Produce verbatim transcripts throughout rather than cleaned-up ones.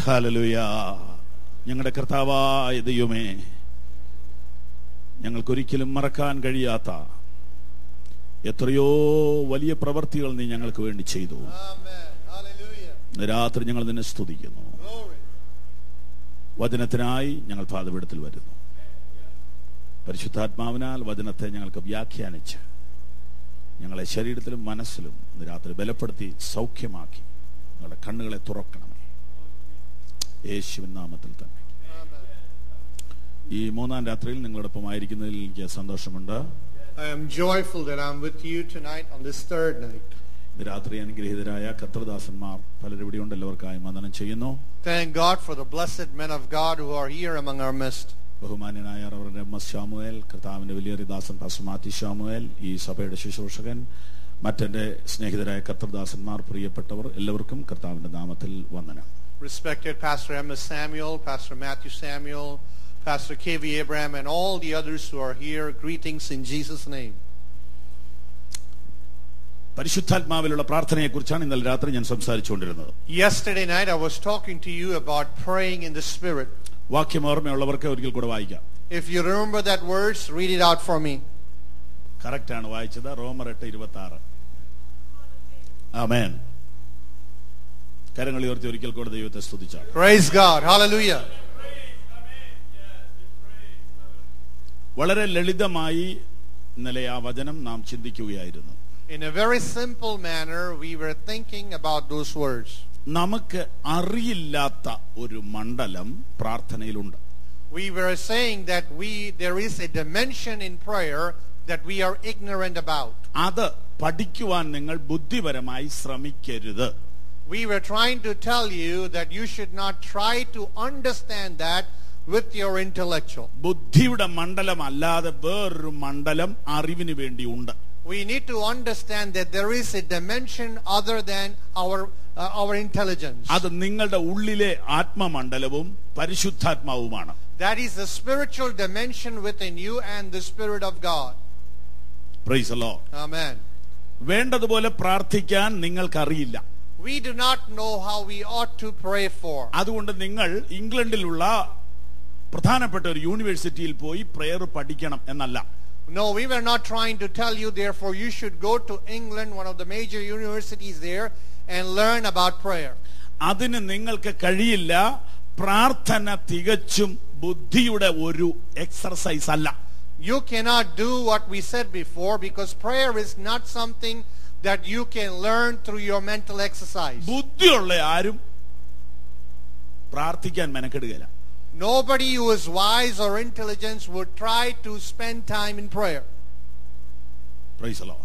Hallelujah. ഞങ്ങളുടെ കർത്താവായ ദൈവമേ, ഞങ്ങൾക്കൊരിക്കലും മറക്കാൻ കഴിയാത്ത എത്രയോ വലിയ പ്രവർത്തികൾ നീ ഞങ്ങൾക്ക് വേണ്ടി ചെയ്തു. രാത്രി ഞങ്ങൾ നിന്നെ സ്തുതിക്കുന്നു. വചനത്തിനായി ഞങ്ങൾ പാദപീഠത്തിൽ വരുന്നു. പരിശുദ്ധാത്മാവിനാൽ വചനത്തെ ഞങ്ങൾക്ക് വ്യാഖ്യാനിച്ച് ഞങ്ങളെ ശരീരത്തിലും മനസ്സിലും ഇന്ന് രാത്രി ബലപ്പെടുത്തി സൗഖ്യമാക്കി ഞങ്ങളുടെ കണ്ണുകളെ തുറക്കണമേ, യേശുവിൻ നാമത്തിൽ തന്നെ. ഈ മൂന്നാം രാത്രിയിൽ നിങ്ങളോടൊപ്പം ആയിരിക്കുന്നതിൽ എനിക്ക് സന്തോഷമുണ്ട്. I am joyful that I am with you tonight on this third night. രാത്രി അനുഗ്രഹീതരായ കർത്തൃദാസന്മാർ പലരും ഇവിടെ ഉണ്ട്. എല്ലാവർക്കായി വന്ദനം ചെയ്യുന്നു. Thank God for the blessed men of God who are here among our midst. ബഹുമാന്യനായ റവറൻഡ് എം എസ് ശാമുവേൽ, കർത്താവിന്റെ വലിയൊരു ദാസൻ pastor Mathew Samuel, ഈ സഭയുടെ ശുശ്രൂഷകൻ, മറ്റെന്റെ സ്നേഹിതരായ കർത്തൃദാസന്മാർ, പ്രിയപ്പെട്ടവർ എല്ലാവർക്കും കർത്താവിന്റെ നാമത്തിൽ വന്ദനം. Respected Pastor M S Samuel, Pastor Matthew Samuel, Pastor K V Abraham, and all the others who are here, greetings in Jesus' name. പരിശുദ്ധാത്മാവിലുള്ള പ്രാർത്ഥനയെക്കുറിച്ചാണ് ഇന്നലെ രാത്രി ഞാൻ സംസാരിച്ചുകൊണ്ടിരുന്നത്. Yesterday night I was talking to you about praying in the Spirit. വാക്യം ഓർമ്മയുള്ളവർക്ക് ഒരിക്കൽ കൂടെ വായിക്കാം. If you remember that verse, read it out for me. Correct ആണ് വായിച്ചത്. റോമർ എട്ട് ഇരുപത്തി ആറ്. ആമേൻ. കരങ്ങൾ ഉയർത്തി ഒരിക്കൽ കൂടെ ദൈവത്തെ സ്തുതിച്ചാൽ. Praise God. Hallelujah. വളരെ ലളിതമായി ഇന്നലെ ആ വചനം നാം ചിന്തിക്കുകയായിരുന്നു. In a very simple manner we were thinking about those words. നമുക്ക് അറിയില്ലാത്ത ഒരു മണ്ഡലം പ്രാർത്ഥനയിലുണ്ട്. We were saying that we there is a dimension in prayer that we are ignorant about. അത് പഠിക്കുവാൻ നിങ്ങൾ ബുദ്ധിപരമായി ശ്രമിക്കരുത്. We were trying to tell you that you should not try to understand that with your intellectual. ബുദ്ധിയുടെ മണ്ഡലം അല്ലാതെ വേറൊരു മണ്ഡലം അറിവിന് വേണ്ടി ഉണ്ട്. We need to understand that there is a dimension other than our uh, our intelligence. അത് നിങ്ങളുടെ ഉള്ളിലെ ആത്മമണ്ഡലവും പരിശുദ്ധാത്മാവുമാണ്. That is the spiritual dimension within you and the Spirit of God. Praise the Lord. Amen. വേണ്ടതുപോലെ പ്രാർത്ഥിക്കാൻ നിങ്ങൾക്കറിയില്ല. We do not know how we ought to pray for. അതുകൊണ്ട് നിങ്ങൾ ഇംഗ്ലണ്ടിലുള്ള പ്രധാനപ്പെട്ട ഒരു യൂണിവേഴ്സിറ്റിയിൽ പോയി പ്രയർ പഠിക്കണം എന്നല്ല. No, we were not trying to tell you therefore you should go to England, one of the major universities there, and learn about prayer. അതിന് നിങ്ങൾക്ക് കഴിയില്ല. പ്രാർത്ഥന തികച്ചും ബുദ്ധിയുടെ ഒരു എക്സർസൈസ് അല്ല. You cannot do what we said before, because prayer is not something that you can learn through your mental exercise. ബുദ്ധിയുള്ള ആരും പ്രാർത്ഥിക്കാൻ മെനക്കെടുകയില്ല. Nobody who is wise or intelligent would try to spend time in prayer. Praise the Lord.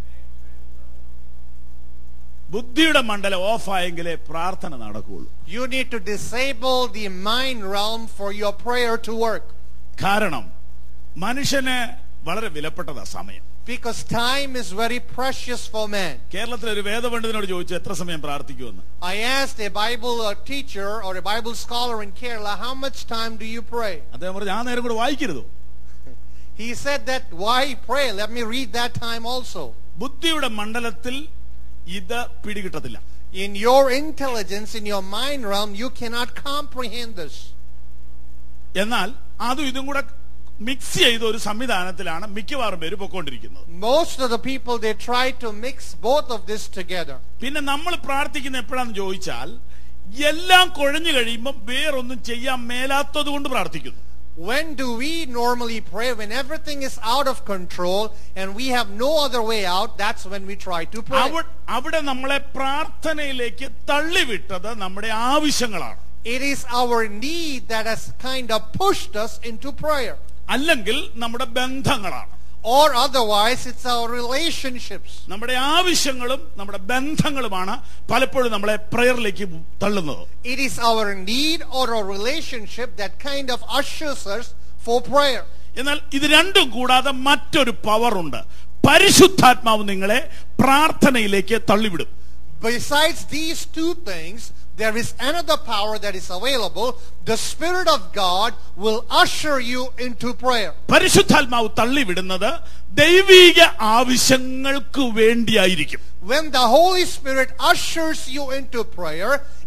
ബുദ്ധിയുടെ മണ്ഡലം of ആയെങ്കിലേ പ്രാർത്ഥന നടക്കുകയുള്ളൂ. You need to disable the mind realm for your prayer to work. കാരണം മനുഷ്യന് വളരെ വിലപ്പെട്ടതാ സമയം. Because time is very precious for man. കേരളത്തിലെ ഒരു വേദപണ്ഡിതനോട് ചോദിച്ചു എത്ര സമയം പ്രാർത്ഥിക്കുമെന്ന്. I asked a Bible a teacher or a Bible scholar in Kerala, how much time do you pray? അദ്ദേഹം പറഞ്ഞു ആ നേരം കൂടെ വായിക്കരുത്. He said that why pray? Let me read that time also. ബുദ്ധിയുടെ മണ്ഡലത്തിൽ ഇത് പിടികിട്ടത്തില്ല. In your intelligence, in your mind realm, you cannot comprehend this. എന്നാൽ അതും ഇതും കൂടെ മിക്സ് ചെയ്ത ഒരു സംവിധാനത്തിലാണ് മിക്കവാറും പേര് പൊക്കോണ്ടിരിക്കുന്നത്. Most of the people, they try to mix both of this together. പിന്നെ നമ്മൾ പ്രാർത്ഥിക്കുന്ന എപ്പോഴാന്ന് ചോദിച്ചാൽ എല്ലാം കുഴഞ്ഞു കഴിയുമ്പോൾ വേറൊന്നും ചെയ്യാൻ മേലാത്തത് കൊണ്ട് പ്രാർത്ഥിക്കുന്നു. When do we normally pray? When everything is out of control and we have no other way out, that's when we try to pray. അവിടെ നമ്മളെ പ്രാർത്ഥനയിലേക്ക് തള്ളിവിട്ടത് നമ്മുടെ ആവശ്യങ്ങളാണ്. It is our need that has kind of pushed us into prayer. അല്ലെങ്കിൽ നമ്മുടെ ബന്ധങ്ങളാണ്. Or otherwise it's our relationships. നമ്മുടെ ആവശ്യങ്ങളും നമ്മുടെ ബന്ധങ്ങളുമാണ് പലപ്പോഴും നമ്മളെ പ്രയറിലേക്ക് തള്ളുന്നത്. It is our need or our relationship that kind of ushers us for prayer. എന്നാൽ ഇത് രണ്ടും കൂടാതെ മറ്റൊരു പവർ ഉണ്ട്. പരിശുദ്ധാത്മാവ് നിങ്ങളെ പ്രാർത്ഥനയിലേക്ക് തള്ളിവിടും. Besides these two things, there is another power that is available. The Spirit of God will usher you into prayer. പരിശുദ്ധാത്മാവ് തള്ളിവിടുന്നത് ദൈവിക ആവശ്യങ്ങൾക്ക് വേണ്ടിയായിരിക്കും. When the Holy Spirit ushers you into prayer,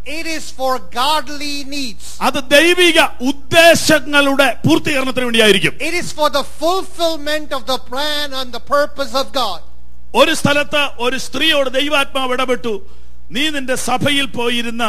It is for godly needs. അത് ദൈവിക ഉദ്ദേശങ്ങളുടെ പൂർത്തീകരണത്തിന് വേണ്ടിയായിരിക്കും. It is for the fulfillment of the plan and the purpose of God. ഒരു സ്ഥലത്ത് ഒരു സ്ത്രീയോട് ദൈവാത്മാവ് ഇടപെട്ടു, നീ നിന്റെ സഭയിൽ പോയിരുന്ന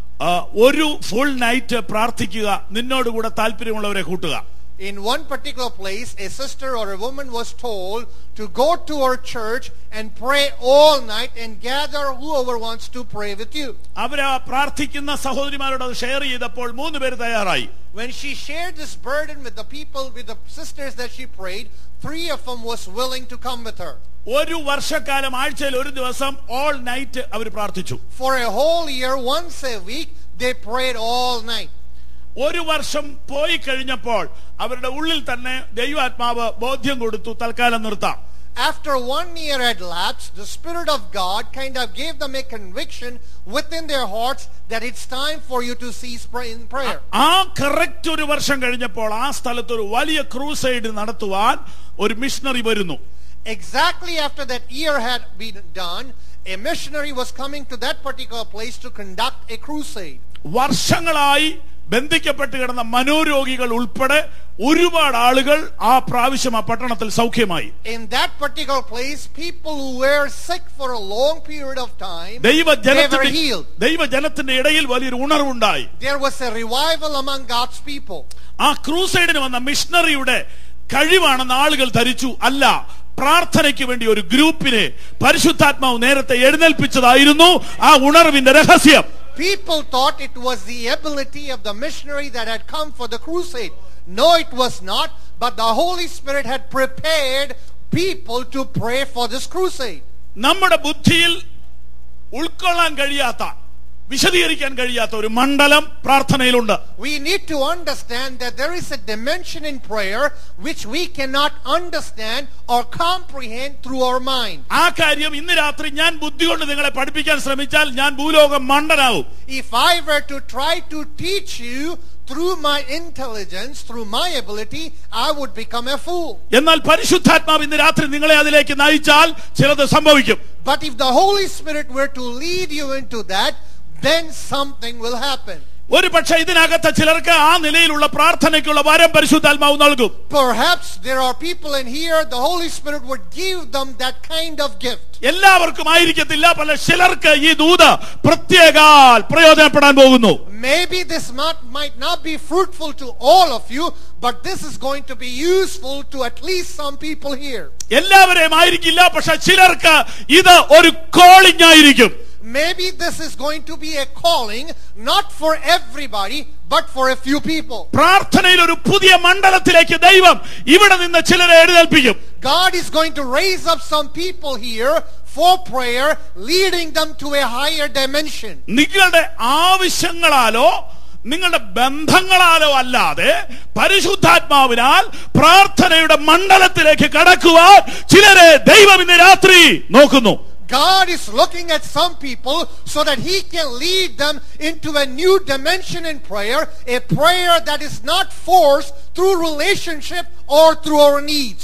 ഒരു ഫുൾ നൈറ്റ് പ്രാർത്ഥിക്കുക, നിന്നോടുകൂടെ താല്പര്യമുള്ളവരെ കൂട്ടുക. In one particular place, a sister or a woman was told to go to her church and pray all night and gather whoever wants to pray with you. അവരാ പ്രാർത്ഥിക്കുന്ന സഹോദരിമാരോട് അത് ഷെയർ ചെയ്തപ്പോൾ മൂന്ന് പേര് തയ്യാറായി. When she shared this burden with the people, with the sisters that she prayed, three of them was willing to come with her. ഒരു വർഷക്കാലം ആഴ്ചയിൽ ഒരു ദിവസം ഓൾ നൈറ്റ് അവർ പ്രാർത്ഥിച്ചു. For a whole year, once a week, they prayed all night. ഒരു വർഷം പോയി കഴിഞ്ഞപ്പോൾ അവരുടെ ഉള്ളിൽ തന്നെ ദൈവാത്മാവ് ബോധ്യം കൊടുത്തു, തൽക്കാലം നിർത്താം. After one year had lapsed, the Spirit of God kind of gave them a conviction within their hearts that it's time for you to cease in prayer. ആ കറക്റ്റ് ഒരു വർഷം കഴിഞ്ഞപ്പോൾ ആ സ്ഥലത്ത് ഒരു വലിയ ക്രൂസൈഡ് നടത്തുവാൻ ഒരു മിഷണറി വരുന്നു. Exactly after that year had been done, a missionary was coming to that particular place to conduct a crusade. വർഷങ്ങളായി ബന്ധിക്കപ്പെട്ട് കിടന്ന മനോരോഗികൾ ഉൾപ്പെടെ ഒരുപാട് ആളുകൾ ആ പ്രാവശ്യം ആ പട്ടണത്തിൽ സൗഖ്യമായി. In that particular place, people who were sick for a long period of time, they were healed. ദൈവജനത്തിന്റെ ഇടയിൽ വലിയൊരു ഉണർവുണ്ടായി. There was a revival among God's people. ആ ക്രൂസൈഡിന് വന്ന മിഷണറിയുടെ കഴിവാണെന്ന് ആളുകൾ ധരിച്ചു. അല്ല, പ്രാർത്ഥനയ്ക്ക് വേണ്ടി ഒരു ഗ്രൂപ്പിനെ പരിശുദ്ധാത്മാവ് നേരത്തെ എഴുന്നേൽപ്പിച്ചതായിരുന്നു ആ ഉണർവിന്റെ രഹസ്യം. People thought it was the ability of the missionary that had come for the crusade. No, it was not, but the Holy Spirit had prepared people to pray for this crusade. നമ്മുടെ ബുദ്ധിയിൽ ഉൾക്കൊള്ളാൻ കഴിയാത്ത, വിശദീകരിക്കാൻ കഴിയാത്ത ഒരു മണ്ഡലം പ്രാർത്ഥനയിലുണ്ട്. We need to understand that there is a dimension in prayer which we cannot understand or comprehend through our mind. ആ കാര്യം ഇന്ന് രാത്രി ഞാൻ ബുദ്ധി കൊണ്ട് നിങ്ങളെ പഠിപ്പിക്കാൻ ശ്രമിച്ചാൽ ഞാൻ ഭൂലോകം മണ്ടനാവും. If I were to try to teach you through my intelligence, through my ability, I would become a fool. എന്നാൽ പരിശുദ്ധാത്മാവ് ഇന്ന് രാത്രി നിങ്ങളെ അതിലേക്ക് നയിച്ചാൽ ചിലത് സംഭവിക്കും. But if the Holy Spirit were to lead you into that, then something will happen. ഒരു പക്ഷേ ഇതിനകത്ത് ചിലർക്ക് ആ നിലയിലുള്ള പ്രാർത്ഥനയ്ക്കുള്ള വരം പരിശുദ്ധാത്മാവ് നൽകും. Perhaps there are people in here, the Holy Spirit would give them that kind of gift. എല്ലാവർക്കും ആയിരിക്കത്തില്ല, പല ചിലർക്ക് ഈ ദൂത് പ്രത്യേകാൽ പ്രയോജനപ്പെടാൻ പോകുന്നു. Maybe this might not be fruitful to all of you, but this is going to be useful to at least some people here. എല്ലാവരെയും ആയിരിക്കില്ല, പക്ഷെ ചിലർക്ക് ഇത് ഒരു കോളിംഗ് ആയിരിക്കും. Maybe this is going to be a calling, not for everybody, but for a few people. പ്രാർത്ഥനയിൽ ഒരു പുതിയ മണ്ഡലത്തിലേക്ക് ദൈവം ഇവിടെ നിന്ന് ചിലരെ എഴുന്നേൽപ്പിക്കും. God is going to raise up some people here for prayer, leading them to a higher dimension. നിങ്ങളുടെ ആവശ്യങ്ങളാലോ നിങ്ങളുടെ ബന്ധങ്ങളാലോ അല്ലാതെ പരിശുദ്ധാത്മാവിനാൽ പ്രാർത്ഥനയുടെ മണ്ഡലത്തിലേക്ക് കടക്കുവാൻ ചിലരെ ദൈവം ഇന്ന് രാത്രി നോക്കുന്നു. God is looking at some people so that He can lead them into a new dimension in prayer, a prayer that is not forced through relationship or through our needs.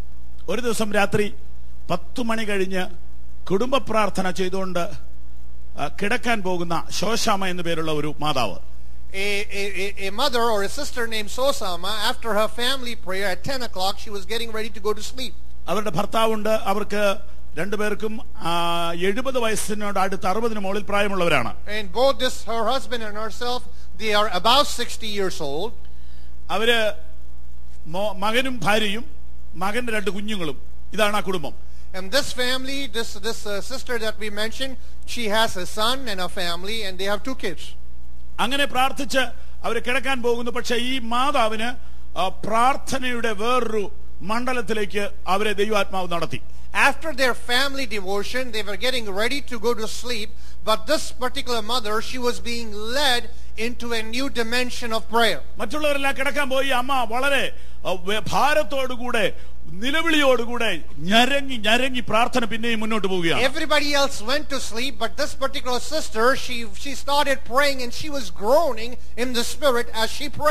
ഒരു ദിവസം രാത്രി പത്ത് മണി കഴിഞ്ഞ് കുടുംബ പ്രാർത്ഥന ചെയ്തുകൊണ്ട് കിടക്കാൻ പോകുന്ന ശോശാമ എന്നു പേരുള്ള ഒരു മാതാവ്, A, a, a mother or a sister named Sosama, after her family prayer at ten o'clock, she was getting ready to go to sleep. അവരുടെ ഭർത്താവുണ്ട്, അവർക്ക് രണ്ടുപേർക്കും എഴുപത് വയസ്സിനോട് അടുത്ത് അറുപതിന് മുകളിൽ പ്രായമുള്ളവരാണ്. And both this, her husband and herself, they are about sixty years old. അവര് മകനും ഭാര്യയും മകന്റെ രണ്ട് കുഞ്ഞുങ്ങളും, ഇതാണ് ആ കുടുംബം. And this family, this this uh, sister that we mentioned, she has a son and a family, and they have two kids. അങ്ങനെ പ്രാർത്ഥിച്ച് അവര് കിടക്കാൻ പോകുന്നു. പക്ഷെ ഈ മാതാവിന് പ്രാർത്ഥനയുടെ വേറൊരു മണ്ഡലത്തിലേക്ക് അവരെ ദൈവാത്മാവ് നടത്തി. After their family devotion, they were getting ready to go to sleep, but this particular mother, she was being led into a new dimension of prayer. മറ്റുള്ളവരെല്ലാം കിടക്കാൻ പോയി. അമ്മ വളരെ ഭാരത്തോടുകൂടെ നിലവിളിയോടുകൂടെ ഞരങ്ങി ഞരങ്ങി പ്രാർത്ഥന പിന്നെയും മുന്നോട്ട് പോവുകയാണ്. Everybody else went to sleep, but this particular sister, she she started praying and she was groaning in the spirit as she prayed.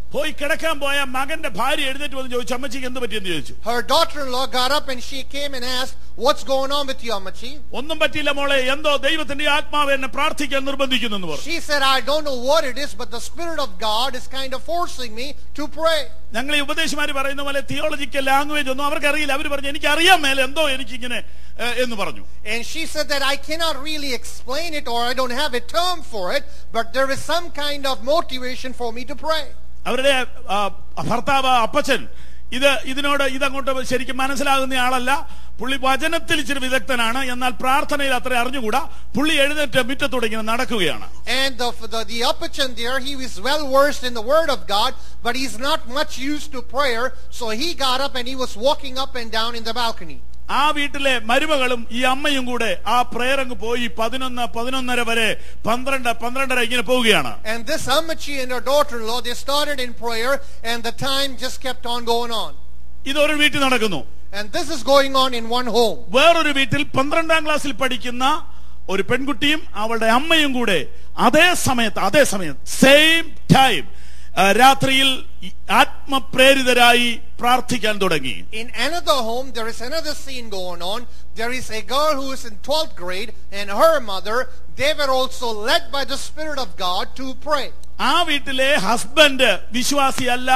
പോയി കിടക്കാൻ പോയ മകന്റെ ഭാര്യ എഴുന്നേറ്റ് വന്ന് ചോദിച്ചു, അമ്മച്ചിക്ക് എന്ത് പറ്റിയെന്ന് ചോദിച്ചു. Her daughter-in-law got up and she came and asked, "What's going on with you, Ammachi?" ഒന്നും പറ്റിയില്ല മോളെ, എന്തോ ദൈവത്തിന്റെ ആത്മാവ് എന്നെ പ്രാർത്ഥിക്കാൻ നിർബന്ധിക്കുന്നു എന്ന് പറഞ്ഞു. She said, "I don't know what it is, but the Spirit of God is kind of forcing me to pray." ഞങ്ങൾ ഈ ഉപദേശമാര് പറയുന്ന പോലെ തിയോളജിക്കൽ ലാംഗ്വേജ് ഒന്നും അവർക്ക് അറിയില്ല. അവർ പറഞ്ഞു, എനിക്ക് അറിയാൻ മേലെ എന്തോ എനിക്കിങ്ങനെ എന്ന് പറഞ്ഞു. And she said that I cannot really explain it, or I don't have a term for it, but there is some kind of motivation for me to pray. അവരുടെ ഭർത്താവ് അപ്പച്ചൻ ഇത് ഇതിനോട് ഇതങ്ങോട്ട് ശരിക്കും മനസ്സിലാകുന്ന ആളല്ല. പുള്ളി വചനത്തിൽ ഇച്ചിരി വിദഗ്ധനാണ്, എന്നാൽ പ്രാർത്ഥനയിൽ അത്ര അറിഞ്ഞുകൂടാ. പുള്ളി എഴുന്നേറ്റ് മുറ്റത്തോടെ ഇങ്ങനെ നടക്കുകയാണ്. And the, the, the Appachan there, he was well versed in the word of God, but he's not much used to prayer, so he got up and he was walking up and down in the balcony. ആ വീട്ടിലെ മരുമകളും ഈ അമ്മയും കൂടെ ആ prayer അങ്ങ് പോയി പതിനൊന്ന് പതിനൊന്നര വരെ പന്ത്രണ്ട് പന്ത്രണ്ടര ഇങ്ങനെ പോവുകയാണ്. And this Ammachi and her daughter-in-law, they started in prayer and the time just kept on going on. ഇതൊരു വീട്ടിൽ നടക്കുന്നു. And this is going on in one home. വേറൊരു വീട്ടിൽ പന്ത്രണ്ടാം ക്ലാസ്സിൽ പഠിക്കുന്ന ഒരു പെൺകുട്ടിയും അവളുടെ അമ്മയും കൂടെ അതേ സമയത്ത് അതേ സമയത്ത് സെയിം ടൈം രാത്രിയിൽ ആത്മപ്രേരിതരായി പ്രാർത്ഥിക്കാൻ തുടങ്ങി. In another home there is another scene going on. There is a girl who is in twelfth grade and her mother, they were also led by the Spirit of God to pray. ആ വീട്ടിലെ husband വിശ്വാസിയല്ല,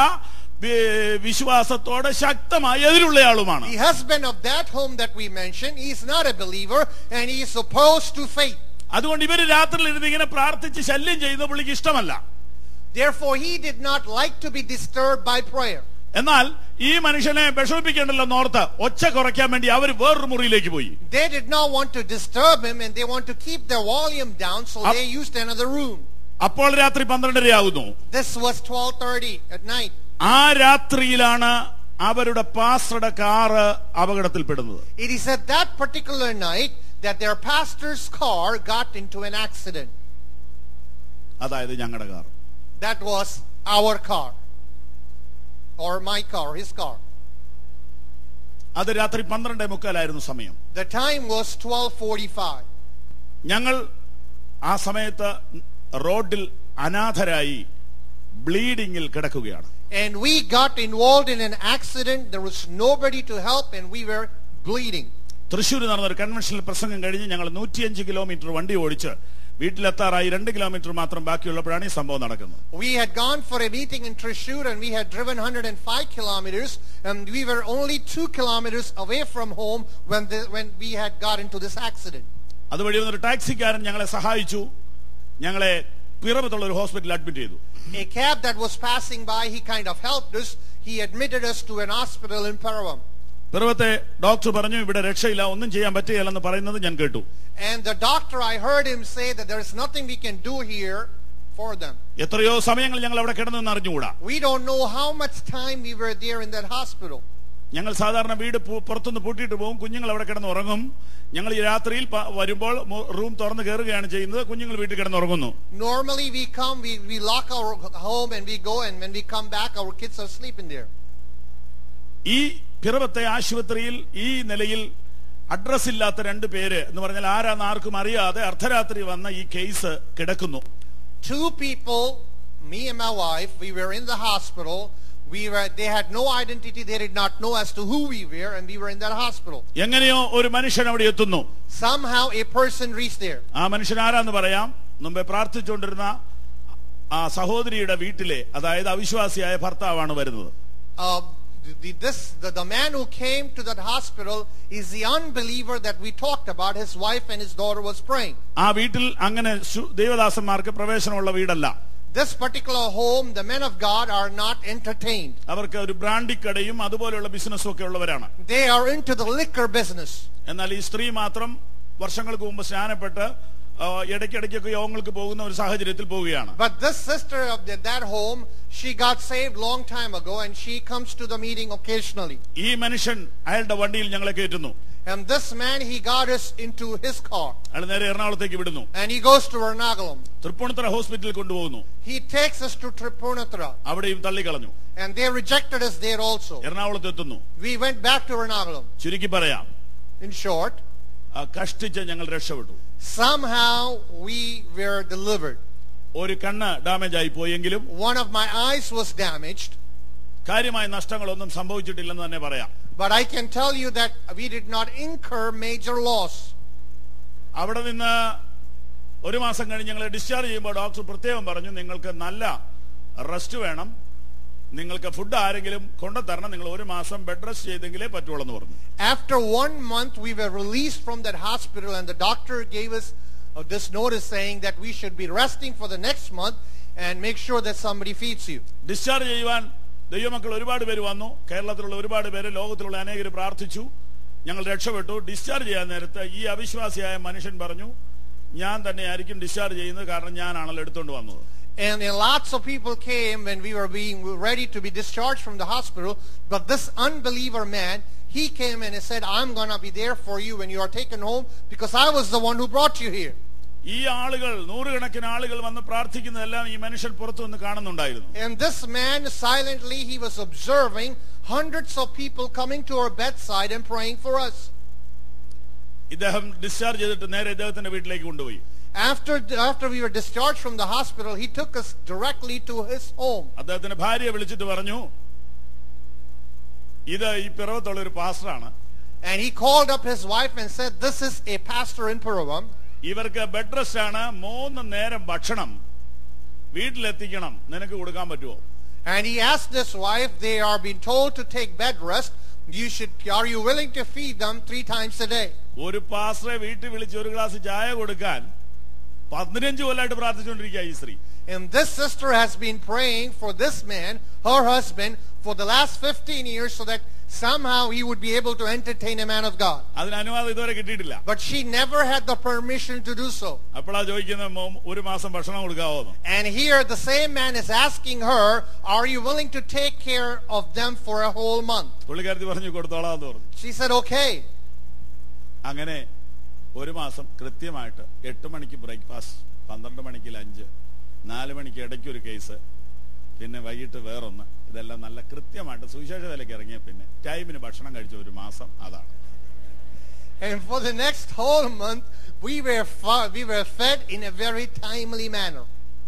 വിശ്വാസത്തോടെ ശക്തമായി എതിരുള്ളയാളുമാണ്. The husband of that home that we mentioned, he is not a believer and he is opposed to faith. അതുകൊണ്ട് ഇവര് രാത്രിയിൽ ഇരുന്ന് ഇങ്ങനെ പ്രാർത്ഥിച്ച് ശല്യം ചെയ്യുന്ന പുള്ളിക്ക് ഇഷ്ടമല്ല. Therefore he did not like to be disturbed by prayer. എന്നാൽ ഈ മനുഷ്യനെ വിഷമിപ്പിക്കേണ്ടല്ലോ നോർത്ത് ഒച്ച കുറയ്ക്കാൻ വേണ്ടി അവർ വേറൊരു മുറിയിലേക്ക് പോയി. They did not want to disturb him and they want to keep their volume down, so they used another room. അപ്പോൾ രാത്രി പന്ത്രണ്ടരയാകുന്നു. This was twelve thirty at night. ആ രാത്രിയിലാണ് അവരുടെ പാസ്റ്ററുടെ കാറ് അപകടത്തിൽപ്പെടുന്നത്. It is at that particular night that their pastor's car got into an accident. അതായത് ഞങ്ങളുടെ car. That was our car, or my car, his car. അത് രാത്രി പന്ത്രണ്ടേ മുക്കാലായിരുന്നു സമയം. The time was twelve forty-five. ഞങ്ങൾ ആ സമയത്ത് റോഡിൽ അനാഥരായി ബ്ലീഡിങ്ങിൽ കിടക്കുകയാണ്. And we got involved in an accident. There was nobody to help and we were bleeding. Thrissur നടന്ന ഒരു കൺവെൻഷനിൽ പ്രസംഗം കഴിഞ്ഞ് ഞങ്ങൾ നൂറ്റിയഞ്ച് കിലോമീറ്റർ വണ്ടി ഓടിച്ച് വീട്ടിലെത്താറായി രണ്ട് കിലോമീറ്റർ മാത്രം ബാക്കിയുള്ളപ്പോഴാണ് ഈ സംഭവം നടക്കുന്നത്. We had gone for a meeting in Thrissur and we had driven one hundred five kilometers and we were only two kilometers away from home when the, when we had got into this accident. അതുവഴി വന്നൊരു ടാക്സിക്കാരൻ ഞങ്ങളെ സഹായിച്ചു. ഞങ്ങളെ പിറവത്തുള്ള ഒരു ഹോസ്പിറ്റലിൽ admit ചെയ്തു. A cab that was passing by, he kind of helped us. He admitted us to an hospital in Paravam. പിറവത്തെ doctor പറഞ്ഞു ഇവിടെ രക്ഷയില്ല, ഒന്നും ചെയ്യാൻ പറ്റുകയില്ലെന്ന് പറയുന്നത് ഞാൻ കേട്ടു. And the doctor, I heard him say that there is nothing we can do here for them. എത്രയോ സമയങ്ങൾ ഞങ്ങൾ അവിടെ കിടന്നെന്ന് അറിഞ്ഞുകൂടാ. We don't know how much time we were there in that hospital. ഞങ്ങൾ സാധാരണ വീട് പുറത്തുനിന്ന് പൂട്ടിയിട്ട് പോകും, കുഞ്ഞുങ്ങൾ അവിടെ കിടന്ന് ഉറങ്ങും. ഞങ്ങൾ ഈ രാത്രിയിൽ വരുമ്പോൾ റൂം തുറന്ന് കയറുകയാണ് ചെയ്യുന്നത്, കുഞ്ഞുങ്ങൾ വീട്ടിൽ കിടന്ന് ഉറങ്ങുന്നു. Normally we come, we we lock our home and we go, and when we come back our kids are sleeping there. ഈ പിറവത്തെ ആശുപത്രിയിൽ ഈ നിലയിൽ അഡ്രസ് ഇല്ലാത്ത രണ്ട് പേര് എന്ന് പറഞ്ഞാൽ ആരാന്ന് ആർക്കും അറിയാതെ അർദ്ധരാത്രി വന്ന ഈ കേസ് കിടക്കുന്നു. Two people, me and my wife, we were in the hospital. We were, they had no identity, they did not know as to who we were, and we were in that hospital. എങ്ങനെയോ ഒരു മനുഷ്യൻ അവിടെ എത്തുന്നു. Somehow a person reached there. ആ മനുഷ്യൻ ആരാന്ന് പറയാം. മുമ്പേ പ്രാർത്ഥിച്ചുകൊണ്ടിരുന്ന ആ സഹോദരിയുടെ വീട്ടിലെ, അതായത് അവിശ്വാസിയായ ഭർത്താവാണ് വരുന്നത്. Uh, the, this, the, the man who came to that hospital is the unbeliever that we talked about. His wife and his daughter was praying. ആ വീട്ടിൽ അങ്ങനെ ദേവദാസന്മാർക്ക് പ്രവേശനമുള്ള വീടല്ല. This particular home, the men of God are not entertained. അവർക്ക് ഒരു ബ്രാൻഡിക്കടയും അതുപോലെയുള്ള ബിസിനസ്സും ഒക്കെ ഉള്ളവരാണ്. They are into the liquor business. എന്നാൽ ഈ സ്ത്രീ മാത്രം വർഷങ്ങൾക്ക് മുമ്പ് സ്നാനപ്പെട്ട് ഇടയ്ക്കിടയ്ക്കൊക്കെ യോഗങ്ങൾക്ക് പോകുന്ന ഒരു സാഹചര്യത്തിൽ പോവുകയാണ്. But this sister of the, that home, she got saved long time ago and she comes to the meeting occasionally. ഈ മനുഷ്യൻ അയാളുടെ വണ്ടിയിൽ ഞങ്ങളെ കയറ്റുന്നു. And this man, he got us into his car. അയാൾ നേരെ എറണാകുളത്തേക്ക് വിടുന്നു. And he goes to Ernakulam. Tripunithura ഹോസ്പിറ്റലിൽ കൊണ്ടുപോകുന്നു. He takes us to Tripurnathara. അവിടെയും തള്ളിക്കളഞ്ഞു. And they rejected us there also. എറണാകുളത്ത് എത്തുന്നു. We went back to Ernakulam. ചുരുക്കി പറയാം, in short, കഷ്ടിച്ച് ഞങ്ങൾ രക്ഷപ്പെട്ടു. Somehow we were delivered. ഒരു കണ്ണ് ഡാമേജ് ആയി പോയെങ്കിലും one of my eyes was damaged. കാര്യമായ നഷ്ടങ്ങളൊന്നും സംഭവിച്ചിട്ടില്ലെന്ന് തന്നെ പറയാം. But I can tell you that we did not incur major loss. അവിടെ നിന്ന് ഒരു മാസം കഴിഞ്ഞ് ഞങ്ങളെ ഡിസ്ചാർജ് ചെയ്യുമ്പോൾ ഡോക്ടർ പ്രത്യേകം പറഞ്ഞു, നിങ്ങൾക്ക് നല്ല റെസ്റ്റ് വേണം, നിങ്ങൾക്ക് ഫുഡ് ആരെങ്കിലും കൊണ്ടുതരണം, നിങ്ങൾ ഒരു മാസം ബെഡ് റെസ്റ്റ് ചെയ്തെങ്കിലേ പറ്റുള്ളൂ എന്ന് പറഞ്ഞു. After one month we were released from that hospital and the doctor gave us uh, this notice saying that we should be resting for the next month and make sure that somebody feeds you. Discharge ചെയ്യുവാൻ ദൈവമക്കൾ ഒരുപാട് പേര് വന്നു. കേരളത്തിലുള്ള ഒരുപാട് പേര്, ലോകത്തിലുള്ള അനേകർ പ്രാർത്ഥിച്ചു. ഞങ്ങൾ രക്ഷപ്പെട്ടു. ഡിസ്ചാർജ് ചെയ്യാൻ നേരത്ത് ഈ അവിശ്വാസിയായ മനുഷ്യൻ പറഞ്ഞു, ഞാൻ തന്നെയായിരിക്കും ഡിസ്ചാർജ് ചെയ്യുന്നത്, കാരണം ഞാനാണല്ലോ എടുത്തുകൊണ്ട് വന്നത്. And lots of people came when we were being ready to be discharged from the hospital, but this unbeliever man, he came and he said, I'm going to be there for you when you are taken home because I was the one who brought you here. ഈ ആളുകൾ, നൂറുകണക്കിന് ആളുകൾ വന്ന് പ്രാർത്ഥിക്കുന്നതെല്ലാം ഈ മനുഷ്യൻ പുറത്തു നിന്ന് കാണുന്നുണ്ടായിരുന്നു. And this man silently he was observing hundreds of people coming to our bedside and praying for us. ഇദ്ദേഹം ഡിസ്ചാർജ് ചെയ്തിട്ട് നേരെ ഇദ്ദേഹത്തിന്റെ വീട്ടിലേക്ക് കൊണ്ടുപോയി. After after we were discharged from the hospital, he took us directly to his home. അദ്ദേഹത്തിന്റെ ഭാര്യയെ വിളിച്ചിട്ട് പറഞ്ഞു, ഇത് ഈ പിറവത്തുള്ള ഒരു പാസ്റ്ററാണ്. And he called up his wife and said, this is a pastor in Puravam. ഇവർക്ക് ബെഡ് റെസ്റ്റ് ആണ്, മൂന്ന് നേരം ഭക്ഷണം വീട്ടിലെത്തിക്കണം, നിനക്ക് കൊടുക്കാൻ പറ്റുമോ? And he asked his wife, they are being told to take bed rest, you should, are you willing to feed them three times a day? ഒരു പാസ്റ്ററെ വീട്ടിൽ വിളിച്ച് ഒരു ഗ്ലാസ് ചായ കൊടുക്കാൻ പതിനഞ്ച് കൊല്ലമായിട്ട് പ്രാർത്ഥിച്ചുകൊണ്ടിരിക്കുക ഈ സ്ത്രീ. And this sister has been praying for this man, her husband, for the last fifteen years so that somehow he would be able to entertain a man of God. അതിന് അനുവാദം ഇതുവരെ കിട്ടിയിട്ടില്ല. But she never had the permission to do so. അപ്പോഴാ ചോദിക്കുന്നത്, ഒരു മാസം ഭക്ഷണം കൊടുക്കാവോ? And here the same man is asking her, are you willing to take care of them for a whole month? പുള്ളിക്കാരത്തി പറഞ്ഞു, കൊടുത്തോളാം എന്ന് പറഞ്ഞു. She said, okay. അങ്ങനെ ഒരു മാസം കൃത്യമായിട്ട് എട്ട് മണിക്ക് ബ്രേക്ക്ഫാസ്റ്റ്, പന്ത്രണ്ട് മണിക്ക് ലഞ്ച്, നാല് മണിക്ക് ഇടയ്ക്ക് ഒരു കേസ്, പിന്നെ വൈകിട്ട് വേറൊന്ന്, ഇതെല്ലാം നല്ല കൃത്യമായിട്ട് സുവിശേഷ വിലയ്ക്ക് ഇറങ്ങിയ പിന്നെ ടൈമിന് ഭക്ഷണം കഴിച്ച ഒരു മാസം അതാണ്. And for the next whole month we were we were fed in a very timely manner.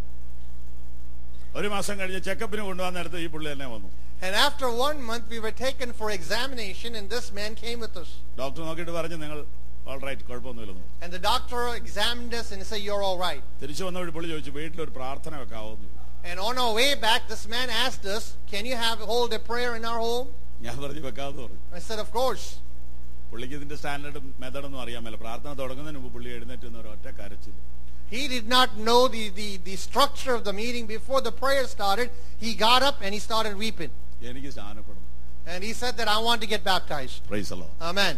ഒരു മാസം കഴിഞ്ഞ് ചെക്കപ്പിന് കൊണ്ടുവന്ന നേരത്തെ ഈ പുള്ളി തന്നെ വന്നു. And after one month we were taken for examination and this man came with us. Doctor നോക്കിയിട്ട് പറഞ്ഞു, നിങ്ങൾ all right, കുഴപ്പമൊന്നുമില്ലെന്ന്. And the doctor examined us and said, you're all right. തിരിച്ചു വന്നപ്പോൾ പുള്ളി ചോദിച്ചു, വീട്ടിലൊരു പ്രാർത്ഥന വെക്കാവോ? And on our way back this man asked us, can you have hold a prayer in our home? ഞാൻ പറഞ്ഞു, വെക്കാമെന്ന് പറഞ്ഞു. I said, of course. പുള്ളിക്ക് ഇതിന്റെ സ്റ്റാൻഡേർഡും മെത്തഡൊന്നും അറിയാമല്ലോ. പ്രാർത്ഥന തുടങ്ങുന്നതിന് മുമ്പ് പുള്ളി എഴുന്നേറ്റ് നിന്ന് ഒരൊറ്റ കരച്ചിൽ. He did not know the, the, the structure of the meeting. Before the prayer started, he got up and he started weeping. എനിക്ക് സ്നാനപ്പെടണം. And he said that I want to get baptized. Praise the Lord. Amen.